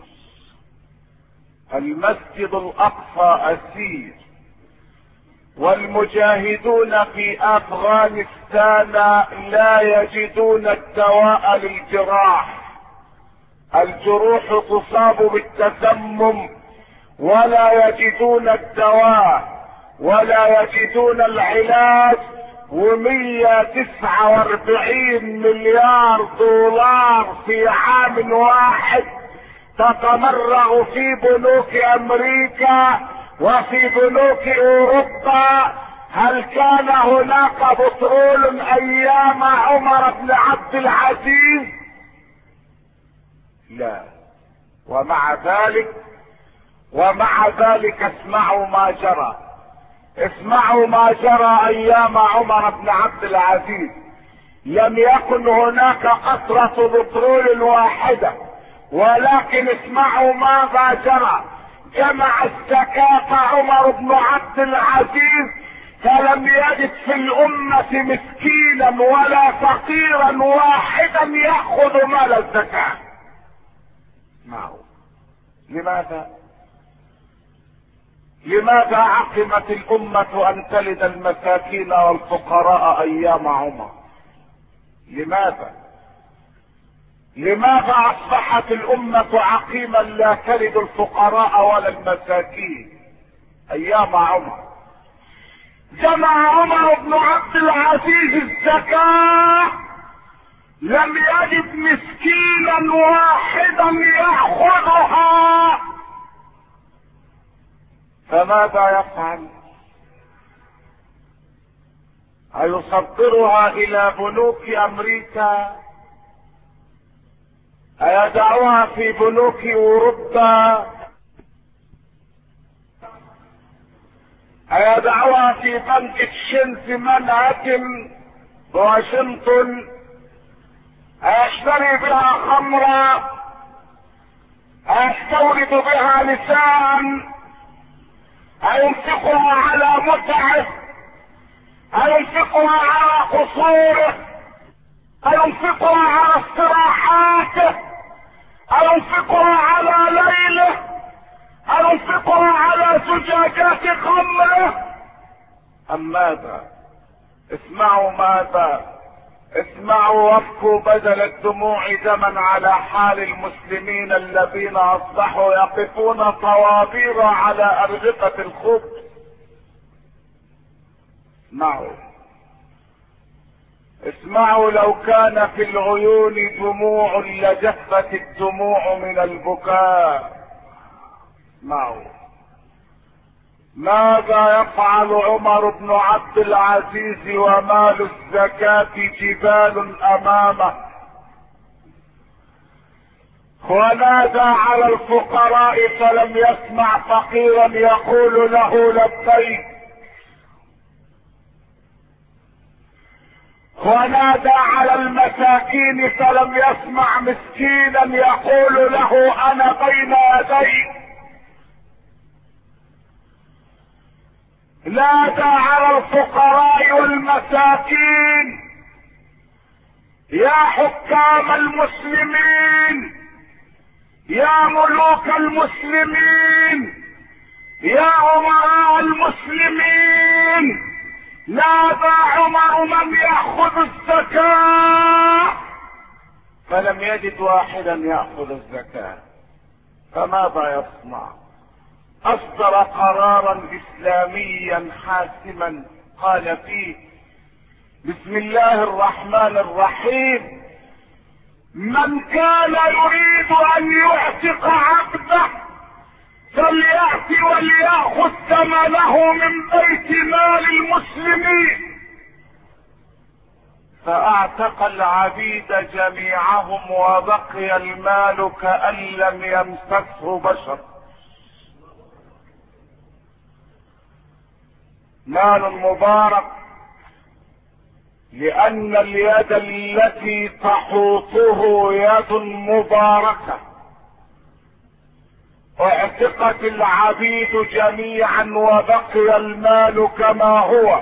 المسجد الأقصى أسير. والمجاهدون في أفغانستان لا يجدون الدواء للجراح. الجروح تصاب بالتسمم ولا يجدون الدواء ولا يجدون العلاج. ومية تسعة واربعين مليار دولار في عام واحد تتمرغ في بنوك امريكا وفي بنوك اوروبا. هل كان هناك بترول ايام عمر بن عبد العزيز؟ لا. ومع ذلك ومع ذلك اسمعوا ما جرى، اسمعوا ما جرى ايام عمر بن عبد العزيز. لم يكن هناك قطرة بترول واحدة، ولكن اسمعوا ماذا جرى. جمع الزكاة عمر بن عبد العزيز فلم يجد في الامة مسكينا ولا فقيرا واحدا يأخذ مال الزكاة معه. لماذا؟ لماذا عقمت الامة ان تلد المساكين والفقراء ايام عمر؟ لماذا؟ لماذا اصبحت الامة عقيما لا تلد الفقراء ولا المساكين ايام عمر؟ جمع عمر بن عبد العزيز الزكاة، لم يجد مسكينا واحدا يأخذها، فماذا يفعل؟ أيصدرها إلى بنوك أمريكا؟ أيدعوها في بنوك أوروبا؟ أيدعوها في بنك تشيلسي منهاتن بواشنطن؟ أيشتري بها خمرا؟ أيستورد بها نساء؟ أينفقها على متعه؟ أينفقها على قصوره؟ أينفقها على استراحاته؟ أينفقها على ليله؟ أينفقها على زجاجات خمره؟ أم ماذا؟ اسمعوا ماذا؟ اسمعوا وابكوا بدل الدموع دما على حال المسلمين الذين اصبحوا يقفون طوابير على ارغفة الخبز. اسمعوا اسمعوا لو كان في العيون دموع لجفت الدموع من البكاء. اسمعوا ماذا يفعل عمر بن عبد العزيز ومال الزكاة جبال امامه، ونادى على الفقراء فلم يسمع فقيرا يقول له لبيك، ونادى على المساكين فلم يسمع مسكينا يقول له انا بين يديك، نادى على الفقراء والمساكين يا حكام المسلمين، يا ملوك المسلمين، يا امراء المسلمين، نادى عمر من ياخذ الزكاة، فلم يجد واحدا ياخذ الزكاة، فماذا يصنع؟ اصدر قرارا اسلاميا حاسما قال فيه بسم الله الرحمن الرحيم: من كان يريد ان يعتق عبده فليأتي وليأخذ ثمنه من بيت مال المسلمين. فاعتق العبيد جميعهم وبقي المال كأن لم يمسسه بشر. مال مبارك لأن اليد التي تحوطه يد مباركة. اعتقت العبيد جميعا وبقي المال كما هو،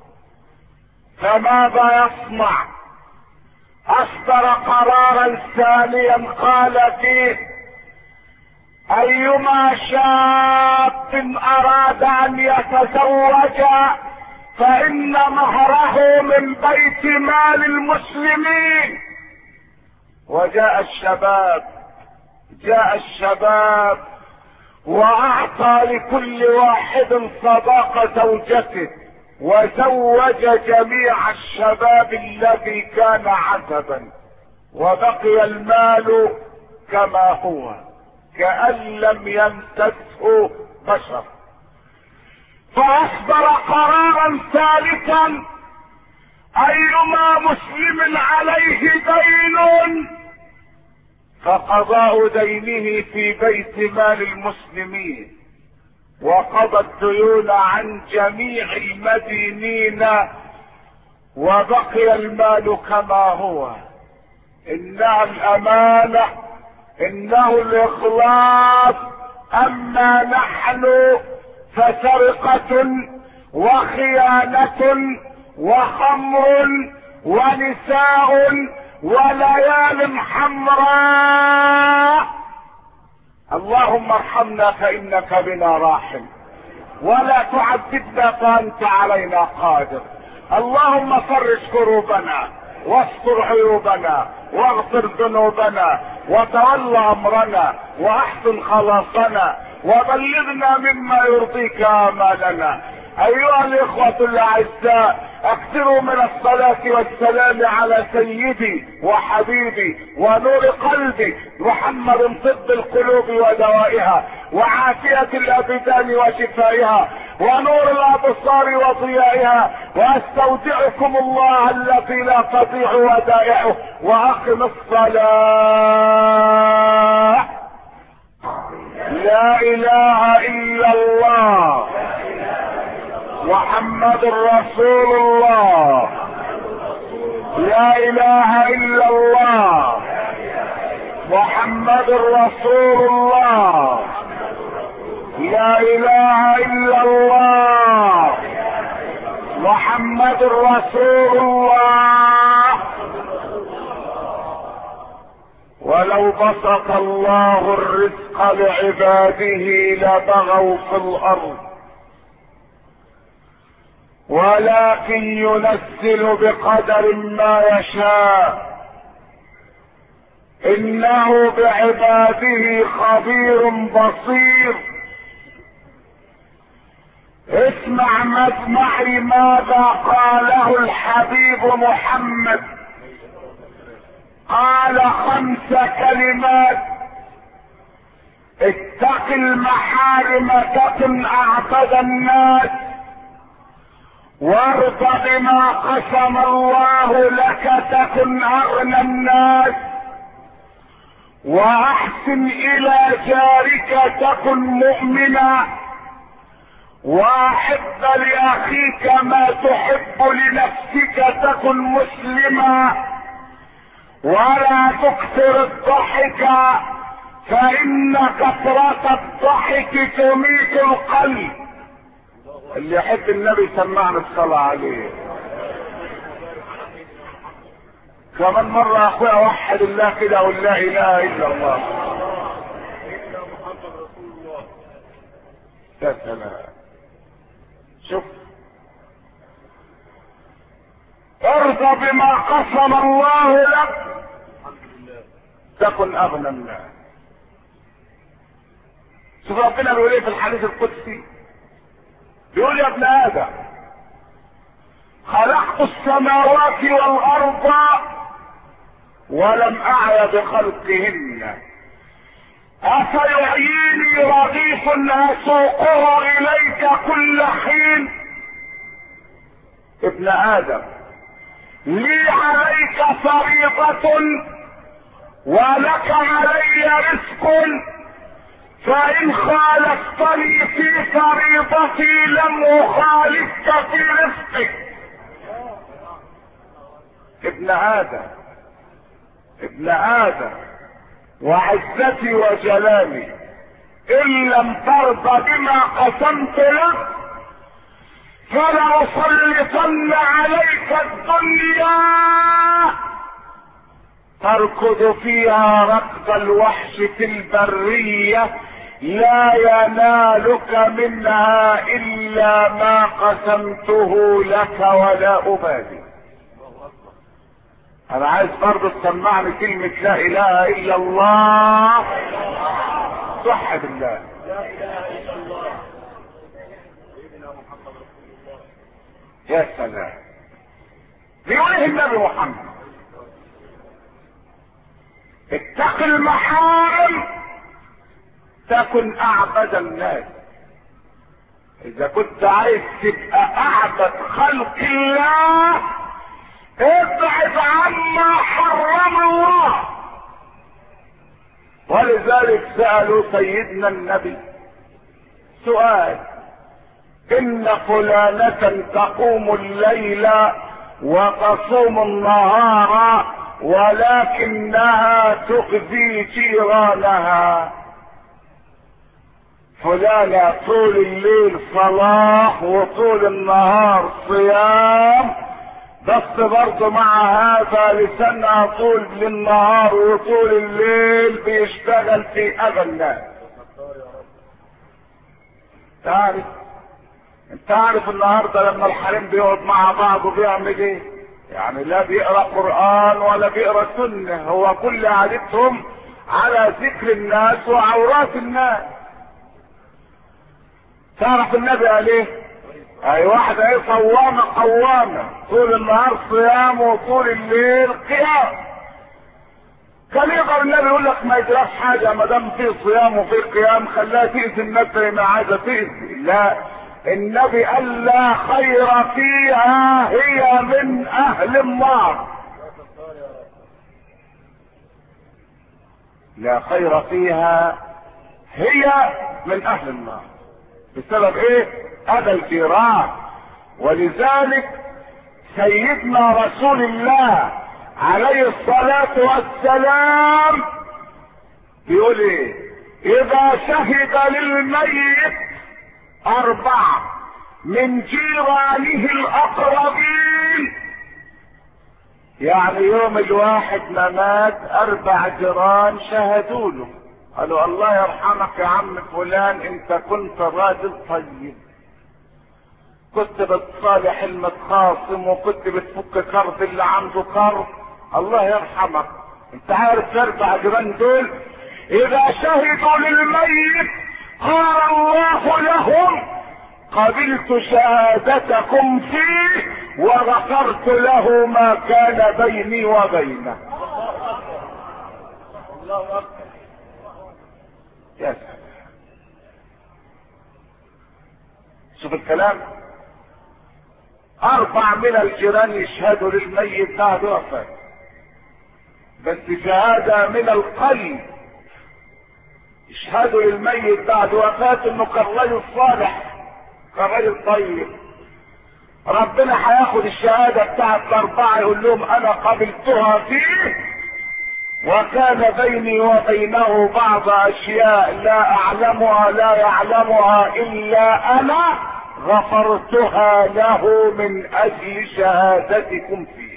فماذا يصنع؟ اصدر قرارا ثانيا قال فيه: ايما شاب اراد ان يتزوج فان مهره من بيت مال المسلمين. وجاء الشباب جاء الشباب واعطى لكل واحد صداق زوجته، وزوج جميع الشباب الذي كان عزبا، وبقي المال كما هو كأن لم يمسسه بشر. فاصدر قرارا ثالثا: ايما مسلم عليه دين فقضاء دينه في بيت مال المسلمين، وقضى الديون عن جميع المدينين وبقي المال كما هو. انها الامانة، انه الاخلاص. اما نحن فسرقة وخيانة وخمر ونساء وليال حمراء. اللهم ارحمنا فانك بنا راحم، ولا تعذبنا فانت علينا قادر. اللهم فرج كروبنا واستر عيوبنا واغفر ذنوبنا وتول امرنا واحسن خلاصنا وبلغنا مما يرضيك امالنا. ايها الاخوة الاعزاء، اكثروا من الصلاة والسلام على سيدي وحبيبي ونور قلبي محمد، طب القلوب ودوائها وعافية الابدان وشفائها ونور الابصار وضيائها، واستودعكم الله الذي لا تضيع ودائعه، واقم الصلاة. لا اله الا الله محمد رسول الله. لا اله الا الله محمد رسول الله. لا اله الا الله محمد رسول الله. ولو بسط الله الرزق لعباده لبغوا في الارض، ولكن ينزل بقدر ما يشاء، انه بعباده خبير بصير. اسمع معي ماذا قاله الحبيب محمد. قال خمس كلمات: اتق المحارم تكن اعبد الناس، وارض بما قسم الله لك تكن اغنى الناس، واحسن الى جارك تكن مؤمنا، واحب لاخيك ما تحب لنفسك تكن مسلما، ولا تكثر الضحك فان كثرة الضحك تميت القلب. اللي يحب النبي سمعنا الصلاة عليه. كمان مرة اخويا وحد الله كده اقول لا اله الا الله. يا سلام. شوف، ارضى بما قسم الله لك تكن اغنى الناس. شوف ربنا بيقول ايه في الحديث القدسي، بيقول يا ابن ادم خلقت السماوات والارض ولم اعي بخلقهن، افيعيني رغيف اسوقه اليك كل حين. ابن ادم لي عليك فريضة ولك علي رزق، فان خالفتني في فريضتي لم اخالفك في رزقك. ابن ادم ابن ادم وعزتي وجلالي، ان لم ترضى بما قسمت لك فلأسلطن عليك الدنيا تركض فيها ركض الوحش في البرية، لا ينالك منها الا ما قسمته لك ولا ابالي. انا عايز برضه تسمعني كلمة لا اله الا الله. صح بالله. لا اله الا الله سيدنا محمد رسول الله. يا سلام. بيقول ايه النبي محمد؟ اتق المحارم تكن اعبد الناس. اذا كنت عايز تبقى اعبد خلق الله ابعد عما حرم الله. ولذلك سألوا سيدنا النبي سؤال: ان فلانة تقوم الليل وتصوم النهار ولكنها تؤذي جيرانها. فلانة طول الليل صلاة وطول النهار صيام، بس برضه مع هذا لسانها طول النهار وطول الليل بيشتغل في اذى الناس. تعرف انت عارف النهارده لما الحريم بيقعد مع بعض بيعمل ايه؟ يعني لا بيقرا قران ولا بيقرا سنه، هو كل عادتهم على ذكر الناس وعورات الناس. تعرف النبي قال ايه؟ اي واحدة ايه صوامة قوامة طول النهار صيام وطول الليل قيام. كان يقدر النبي يقول لك ما يجراش حاجة ما دام في صيام وفي قيام خلاها تأذي الناس زي ما عايزة تأذي. لا، النبي قال لا خير فيها هي من اهل النار. لا خير فيها هي من اهل النار. بسبب ايه؟ اذى الجيران. ولذلك سيدنا رسول الله عليه الصلاة والسلام بيقول ايه؟ اذا شهد للميت اربعة من جيرانه الاقربين، يعني يوم الواحد ما مات اربع جيران شهدوا له قالوا الله يرحمك يا عم فلان، انت كنت راجل طيب، كنت بتصالح المتخاصم وكنت بتفك كرب اللي عنده كرب، الله يرحمك. انت عارف اربع جيران دول اذا شهدوا للميت قال الله لهم قبلت شهادتكم فيه وغفرت له ما كان بيني وبينه. الله اكبر. يا سلام، شوف الكلام. اربع من الجيران يشهدوا للميت بعد وفاته، بس شهادة من القلب، يشهدوا للميت بعد وفاته انه كان رجل صالح، كان رجل طيب. ربنا هياخد الشهادة بتاعت الاربعة يقول لهم انا قبلتها فيه وكان بيني وبينه بعض اشياء لا اعلمها لا يعلمها الا انا غفرتها له من اجل شهادتكم فيه.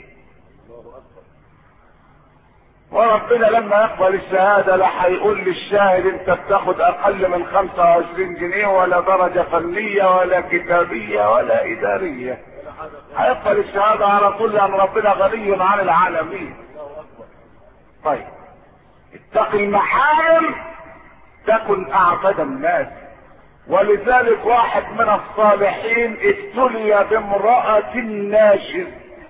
وربنا لما يقبل الشهادة لا هيقول للشاهد انت بتاخد اقل من خمسة وعشرين جنيه ولا درجة فنية ولا كتابية ولا ادارية. هيقبل الشهادة على طول لان ربنا غني عن العالمين. طيب، اتق المحارم تكن اعبد الناس. ولذلك واحد من الصالحين ابتلي بامرأة ناشز،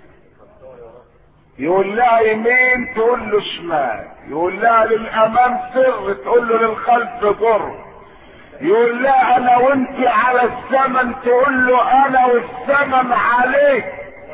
يقول لها يمين تقول له شمال، يقول لها للامام سر تقول له للخلف جر، يقول لها انا وانت على الزمن تقول له انا والزمن عليك.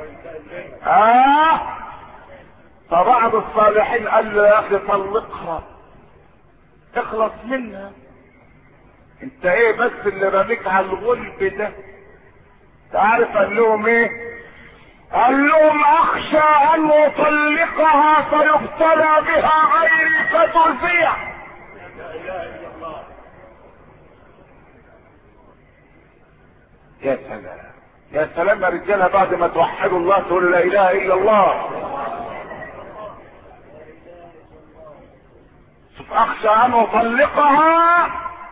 اه فبعض الصالحين قال له يا اخي طلقها اخلص منها، انت ايه بس اللي رميك على الغلب ده؟ تعرف قال لهم ايه؟ قال لهم اخشى ان اطلقها فيبتلى بها غيري فتزيع. يا سلام يا سلام يا رجاله، بعد ما توحدوا الله تقولوا لا اله الا الله. شوف، اخشى ان اطلقها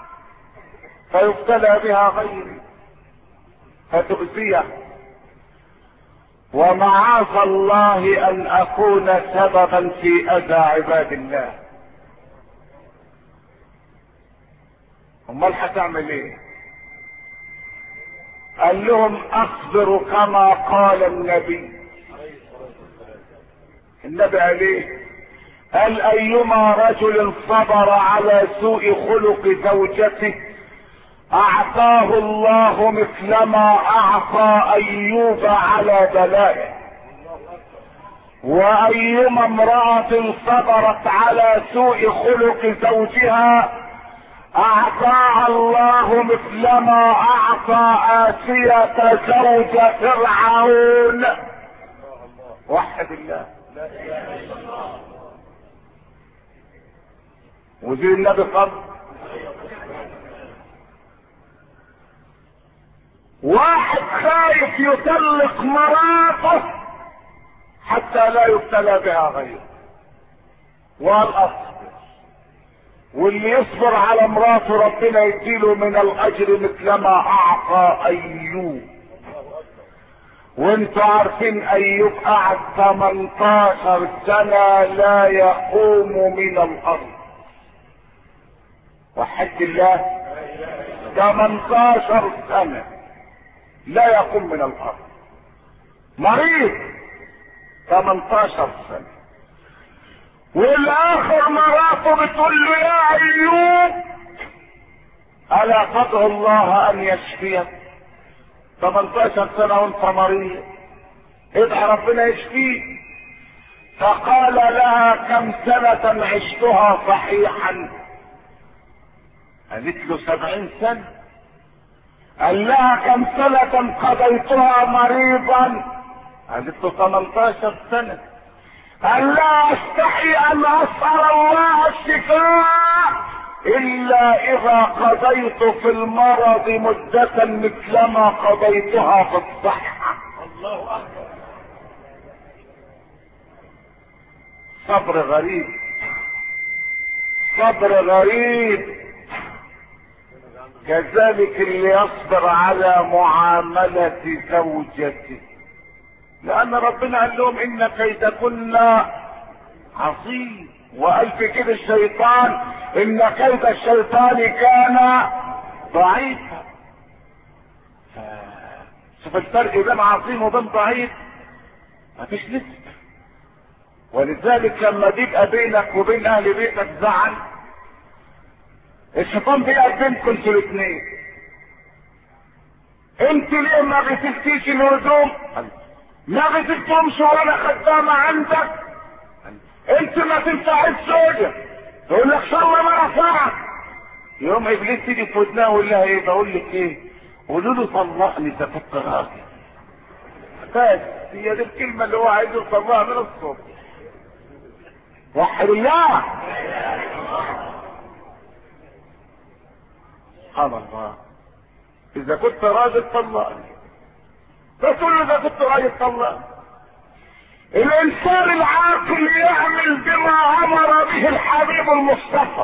فيبتلى بها غيري فتؤذيه، ومعاذ الله ان اكون سببا في اذى عباد الله. امال هتعمل ايه؟ قال لهم اصبر كما قال النبي. النبي عليه قال ايما رجل صبر على سوء خلق زوجته اعطاه الله مثل ما اعطى ايوب على بلائه، وايما امرأة صبرت على سوء خلق زوجها اعطاها الله مثل ما اعطى آسية زوج فرعون. وحد الله. وزي النبي قال واحد خايف يطلق مراته حتى لا يبتلى بها غيره، والاصبر، واللي يصبر على مراته ربنا يديله من الاجر مثل ما اعطى ايوب. وانتوا عارفين ايوب قعد ثمانية عشر سنة لا يقوم من الارض. وحد الله، ثمانية عشر سنة لا يقوم من الارض، مريض ثمانتاشر سنة، والاخر مراته بتقول له يا ايوب الا تدعو الله ان يشفيك؟ ثمانتاشر سنة وانت مريض، ادعي ربنا يشفيك. فقال لها كم سنة عشتها صحيحا؟ قالت له سبعين سنة. قال لها كم سنة قضيتها مريضا؟ قالت له ثمانتاشر سنة. قال لا استحي ان اسأل الله الشفاء الا اذا قضيت في المرض مدة مثلما قضيتها في الصحة. الله اكبر. صبر غريب، صبر غريب. كذلك اللي يصبر على معاملة زوجته، لان ربنا قال لهم ان كيدكن عظيم، وقال في كده الشيطان ان كيد الشيطان كان ضعيفا. شوف الفرق بين عظيم وبين ضعيف، مفيش نسبة. ولذلك لما بيبقى بينك وبين اهل بيتك زعل، الشيطان بيقعد بينكم انتوا الاثنين. انت ليه ما غسلتيش الهدوم؟ ما غسلتهمش وانا خدامة عندك؟ انت ما تنفعش زوجة. يقول لك شاء الله ما رفعت. يوم ابليس تيجي في ودنها ويقول لها ايه؟ بقول لك ايه؟ قولوا له طلقني اذا كنت راجل. بس هي دي الكلمة اللي هو عايز يوصلها من الصبح. وحد الله. سبحان الله. اذا كنت راجل طلقني، فتقول له اذا كنت راجل طلقني. الانسان العاقل يعمل بما امر به الحبيب المصطفى.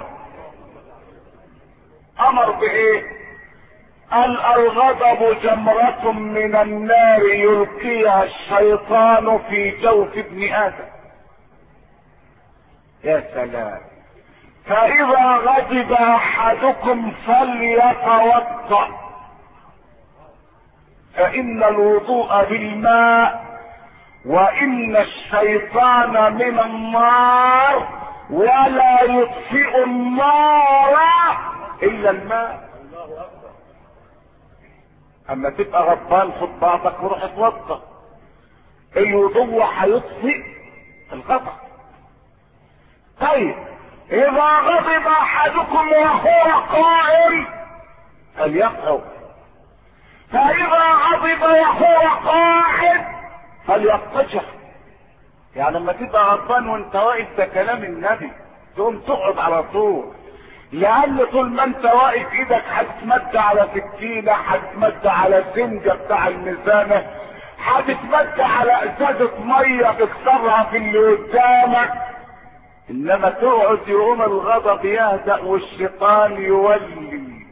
امر بايه؟ قال الغضب جمرة من النار يلقيها الشيطان في جوف ابن ادم. يا سلام. فاذا غضب احدكم فليتوضا، فان الوضوء بالماء وان الشيطان من النار ولا يطفئ النار الا الماء. اما تبقى غضبان خد بعضك وروح اتوضا، الوضوء هيطفئ الغضب. طيب اذا غضب احدكم وهو قائم فليقعد، فاذا غضب وهو قاعد فليضطجع. يعني لما تبقى غضبان وانت واقف، ده كلام النبي، تقوم تقعد على طول، لان طول ما انت واقف ايدك هتتمد على سكينه، هتتمد على سنجه بتاع الميزانه، هتتمد على ازازه ميه تكسرها في اللي قدامك. انما تقعد يقوم الغضب يهدأ والشيطان يولي.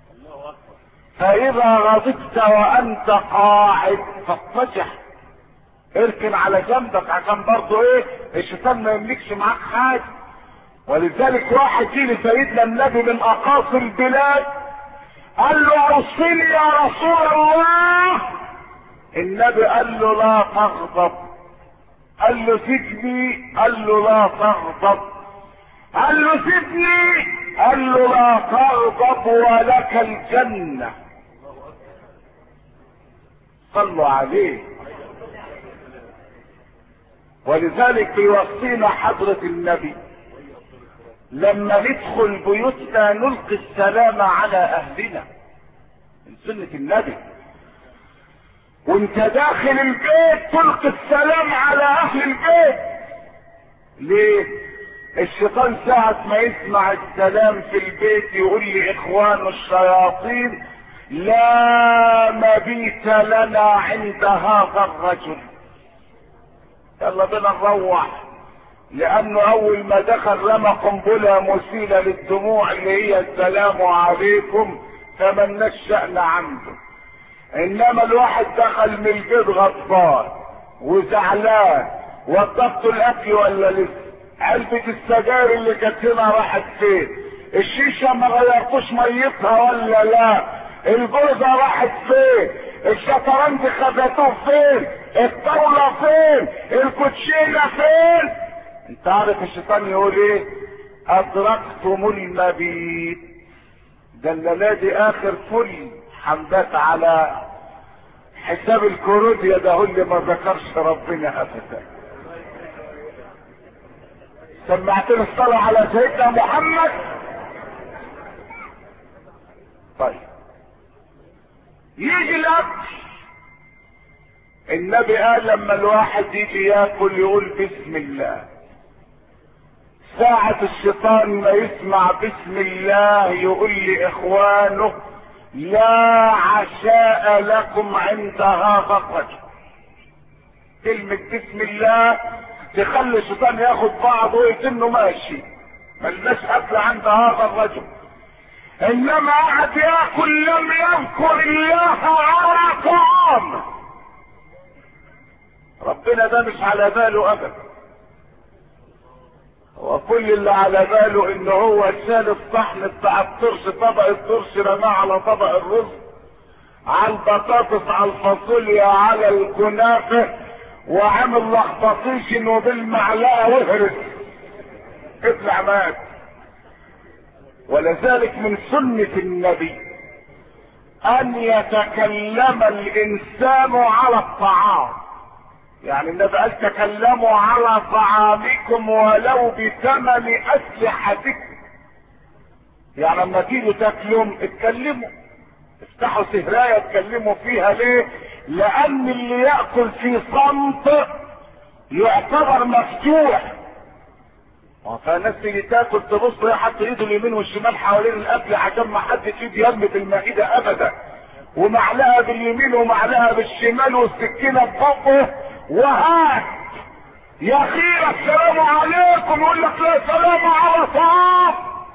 فاذا غضبت وانت قاعد فاضطجع، اركن على جنبك عشان برضه ايه؟ الشيطان ما يملكش معاك حاجه. ولذلك واحد جه لسيدنا النبي من اقاصي البلاد قال له اوصني يا رسول الله. النبي قال له لا تغضب. قال له سيبني. قال له لا تغضب. قال له سيبني. قال له لا تغضب ولك الجنة. صلوا عليه. ولذلك بيوصينا حضرة النبي لما ندخل بيوتنا نلقي السلام على اهلنا، من سنة النبي. وانت داخل البيت تلقي السلام على اهل البيت. ليه؟ الشيطان ساعة ما يسمع السلام في البيت يقول لي اخوان الشياطين لا مبيت لنا عند هذا الرجل، يلا بينا نروح. لانه اول ما دخل رمى قنبله مسيله للدموع اللي هي السلام عليكم، فملناش شأن عنده. انما الواحد دخل من البيت غضبان وزعلان، وضبط الاكل ولا لسه، علبة السجاير اللي كانت هنا راحت فين، الشيشة ما غيرتوش ميتها ولا لا، الجوزة راحت فين، الشطرنج خذتوه فين؟ الطاولة فين؟ الكوتشينة فين؟ انت عارف الشيطان يقول ايه؟ ادركتم المبيت، ده الليلة دي اخر فل حمدات على حساب الكوروديا ده، هو اللي ما ذكرش ربنا ابدا. سمعتني الصلاة على سيدنا محمد. طيب يجي الاكل، النبي قال لما الواحد يجي ياكل يقول بسم الله. ساعة الشيطان ما يسمع بسم الله يقول لاخوانه لا عشاء لكم عند هذا الرجل. كلمة بسم الله تخلي الشيطان ياخد بعضه ويتنه ماشي، ملناش اكل عند هذا الرجل. انما قعد ياكل لم يذكر الله على طعام، ربنا ده مش على باله ابدا. هو كل اللي على باله ان هو شال الصحن بتاع الطرش، طبق الطرش رماه على طبق الرز، على البطاطس، على الفاصوليا، على الكنافه، وعمل لخبطيشن وبالمعلقه وهرس اطلع مات. ولذلك من سنة النبي ان يتكلم الانسان على الطعام، يعني النبي قال تكلموا على طعامكم ولو بثمن اسلحتكم. يعني لما تيجوا تاكلوا اتكلموا، افتحوا سهرايه اتكلموا فيها. ليه؟ لان اللي ياكل في صمت يعتبر مفتوح. فالناس تيجي تاكل تبص يحط ايده اليمين والشمال حوالين الاكل عشان ما حدش يجي يرمي في المائده ابدا، ومعلقه باليمين ومعلقه بالشمال والسكينه ببقه، وهات يا خير السلام عليكم يقول لك لا سلام على طعام.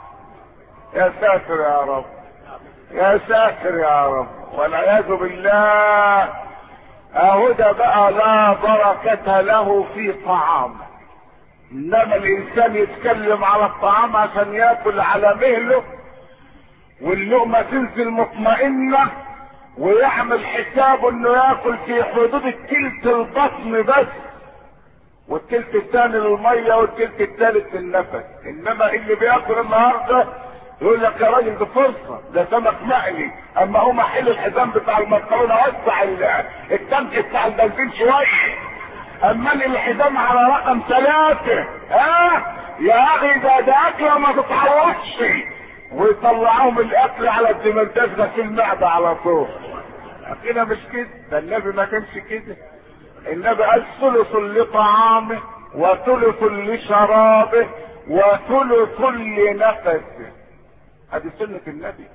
يا ساتر يا رب، يا ساتر يا رب، والعياذ بالله. اهو ده بقى لا بركة له في طعامه. انما الانسان يتكلم على الطعام عشان ياكل على مهله، واللقمة تنزل مطمئنة، ويعمل حسابه انه ياكل في حدود التلت البطن بس، والتلت الثاني للميه والتلت الثالث للنفس. انما اللي بياكل النهارده يقول لك يا راجل دي فرصه، ده سمك مقلي، اما هو محل الحزام بتاع المكرونه وسع التنك بتاع البنزين شويه، اما الحزام على رقم ثلاثه. ها أه؟ يا اخي ده ده اكله ما تتعوضش، ويطلعوهم الاكل على الدمرداش ده في المعده على طول. كده مش كده، ده النبي ما كانش كده. النبي قال ثلث لطعامه وثلث لشرابه وثلث لنفسه. هذه سنة النبي.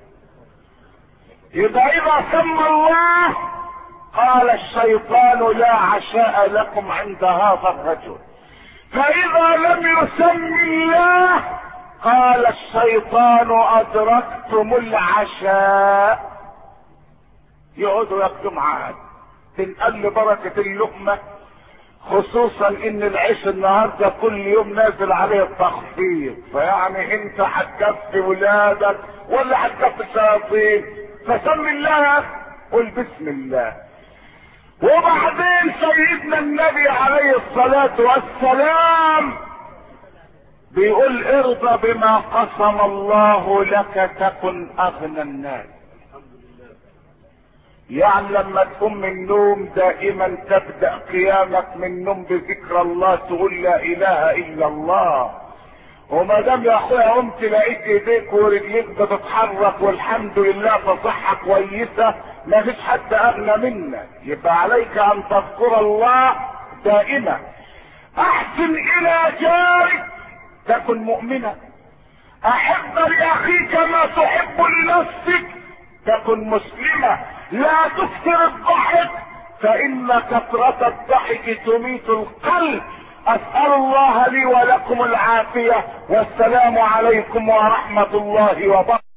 يبقى اذا سمى الله قال الشيطان لا عشاء لكم عند هذا الرجل، فاذا لم يسم الله قال الشيطان ادركتم العشاء. يقعدوا ياكلوا معاه، تنقل بركة اللقمة، خصوصا ان العيش النهاردة كل يوم نازل عليه التخفيض، فيعني انت هتكفي ولادك ولا هتكفي الشياطين؟ فسم الله، قل بسم الله. وبعدين سيدنا النبي عليه الصلاة والسلام بيقول ارضى بما قسم الله لك تكن اغنى الناس. يعني لما تقوم من النوم دائما تبدأ قيامك من النوم بذكر الله، تقول لا اله الا الله. وما دام يا اخويا قمت لقيت ايديك ورجليك بتتحرك والحمد لله بصحة كويسة، ما فيش حد اغنى منك. يبقى عليك ان تذكر الله دائما. احسن الى جارك تكن مؤمنا، احب لاخيك ما تحب لنفسك تكن مسلمة، لا تكثر الضحك فان كثرة الضحك تميت القلب. اسأل الله لي ولكم العافية، والسلام عليكم ورحمة الله وبركاته.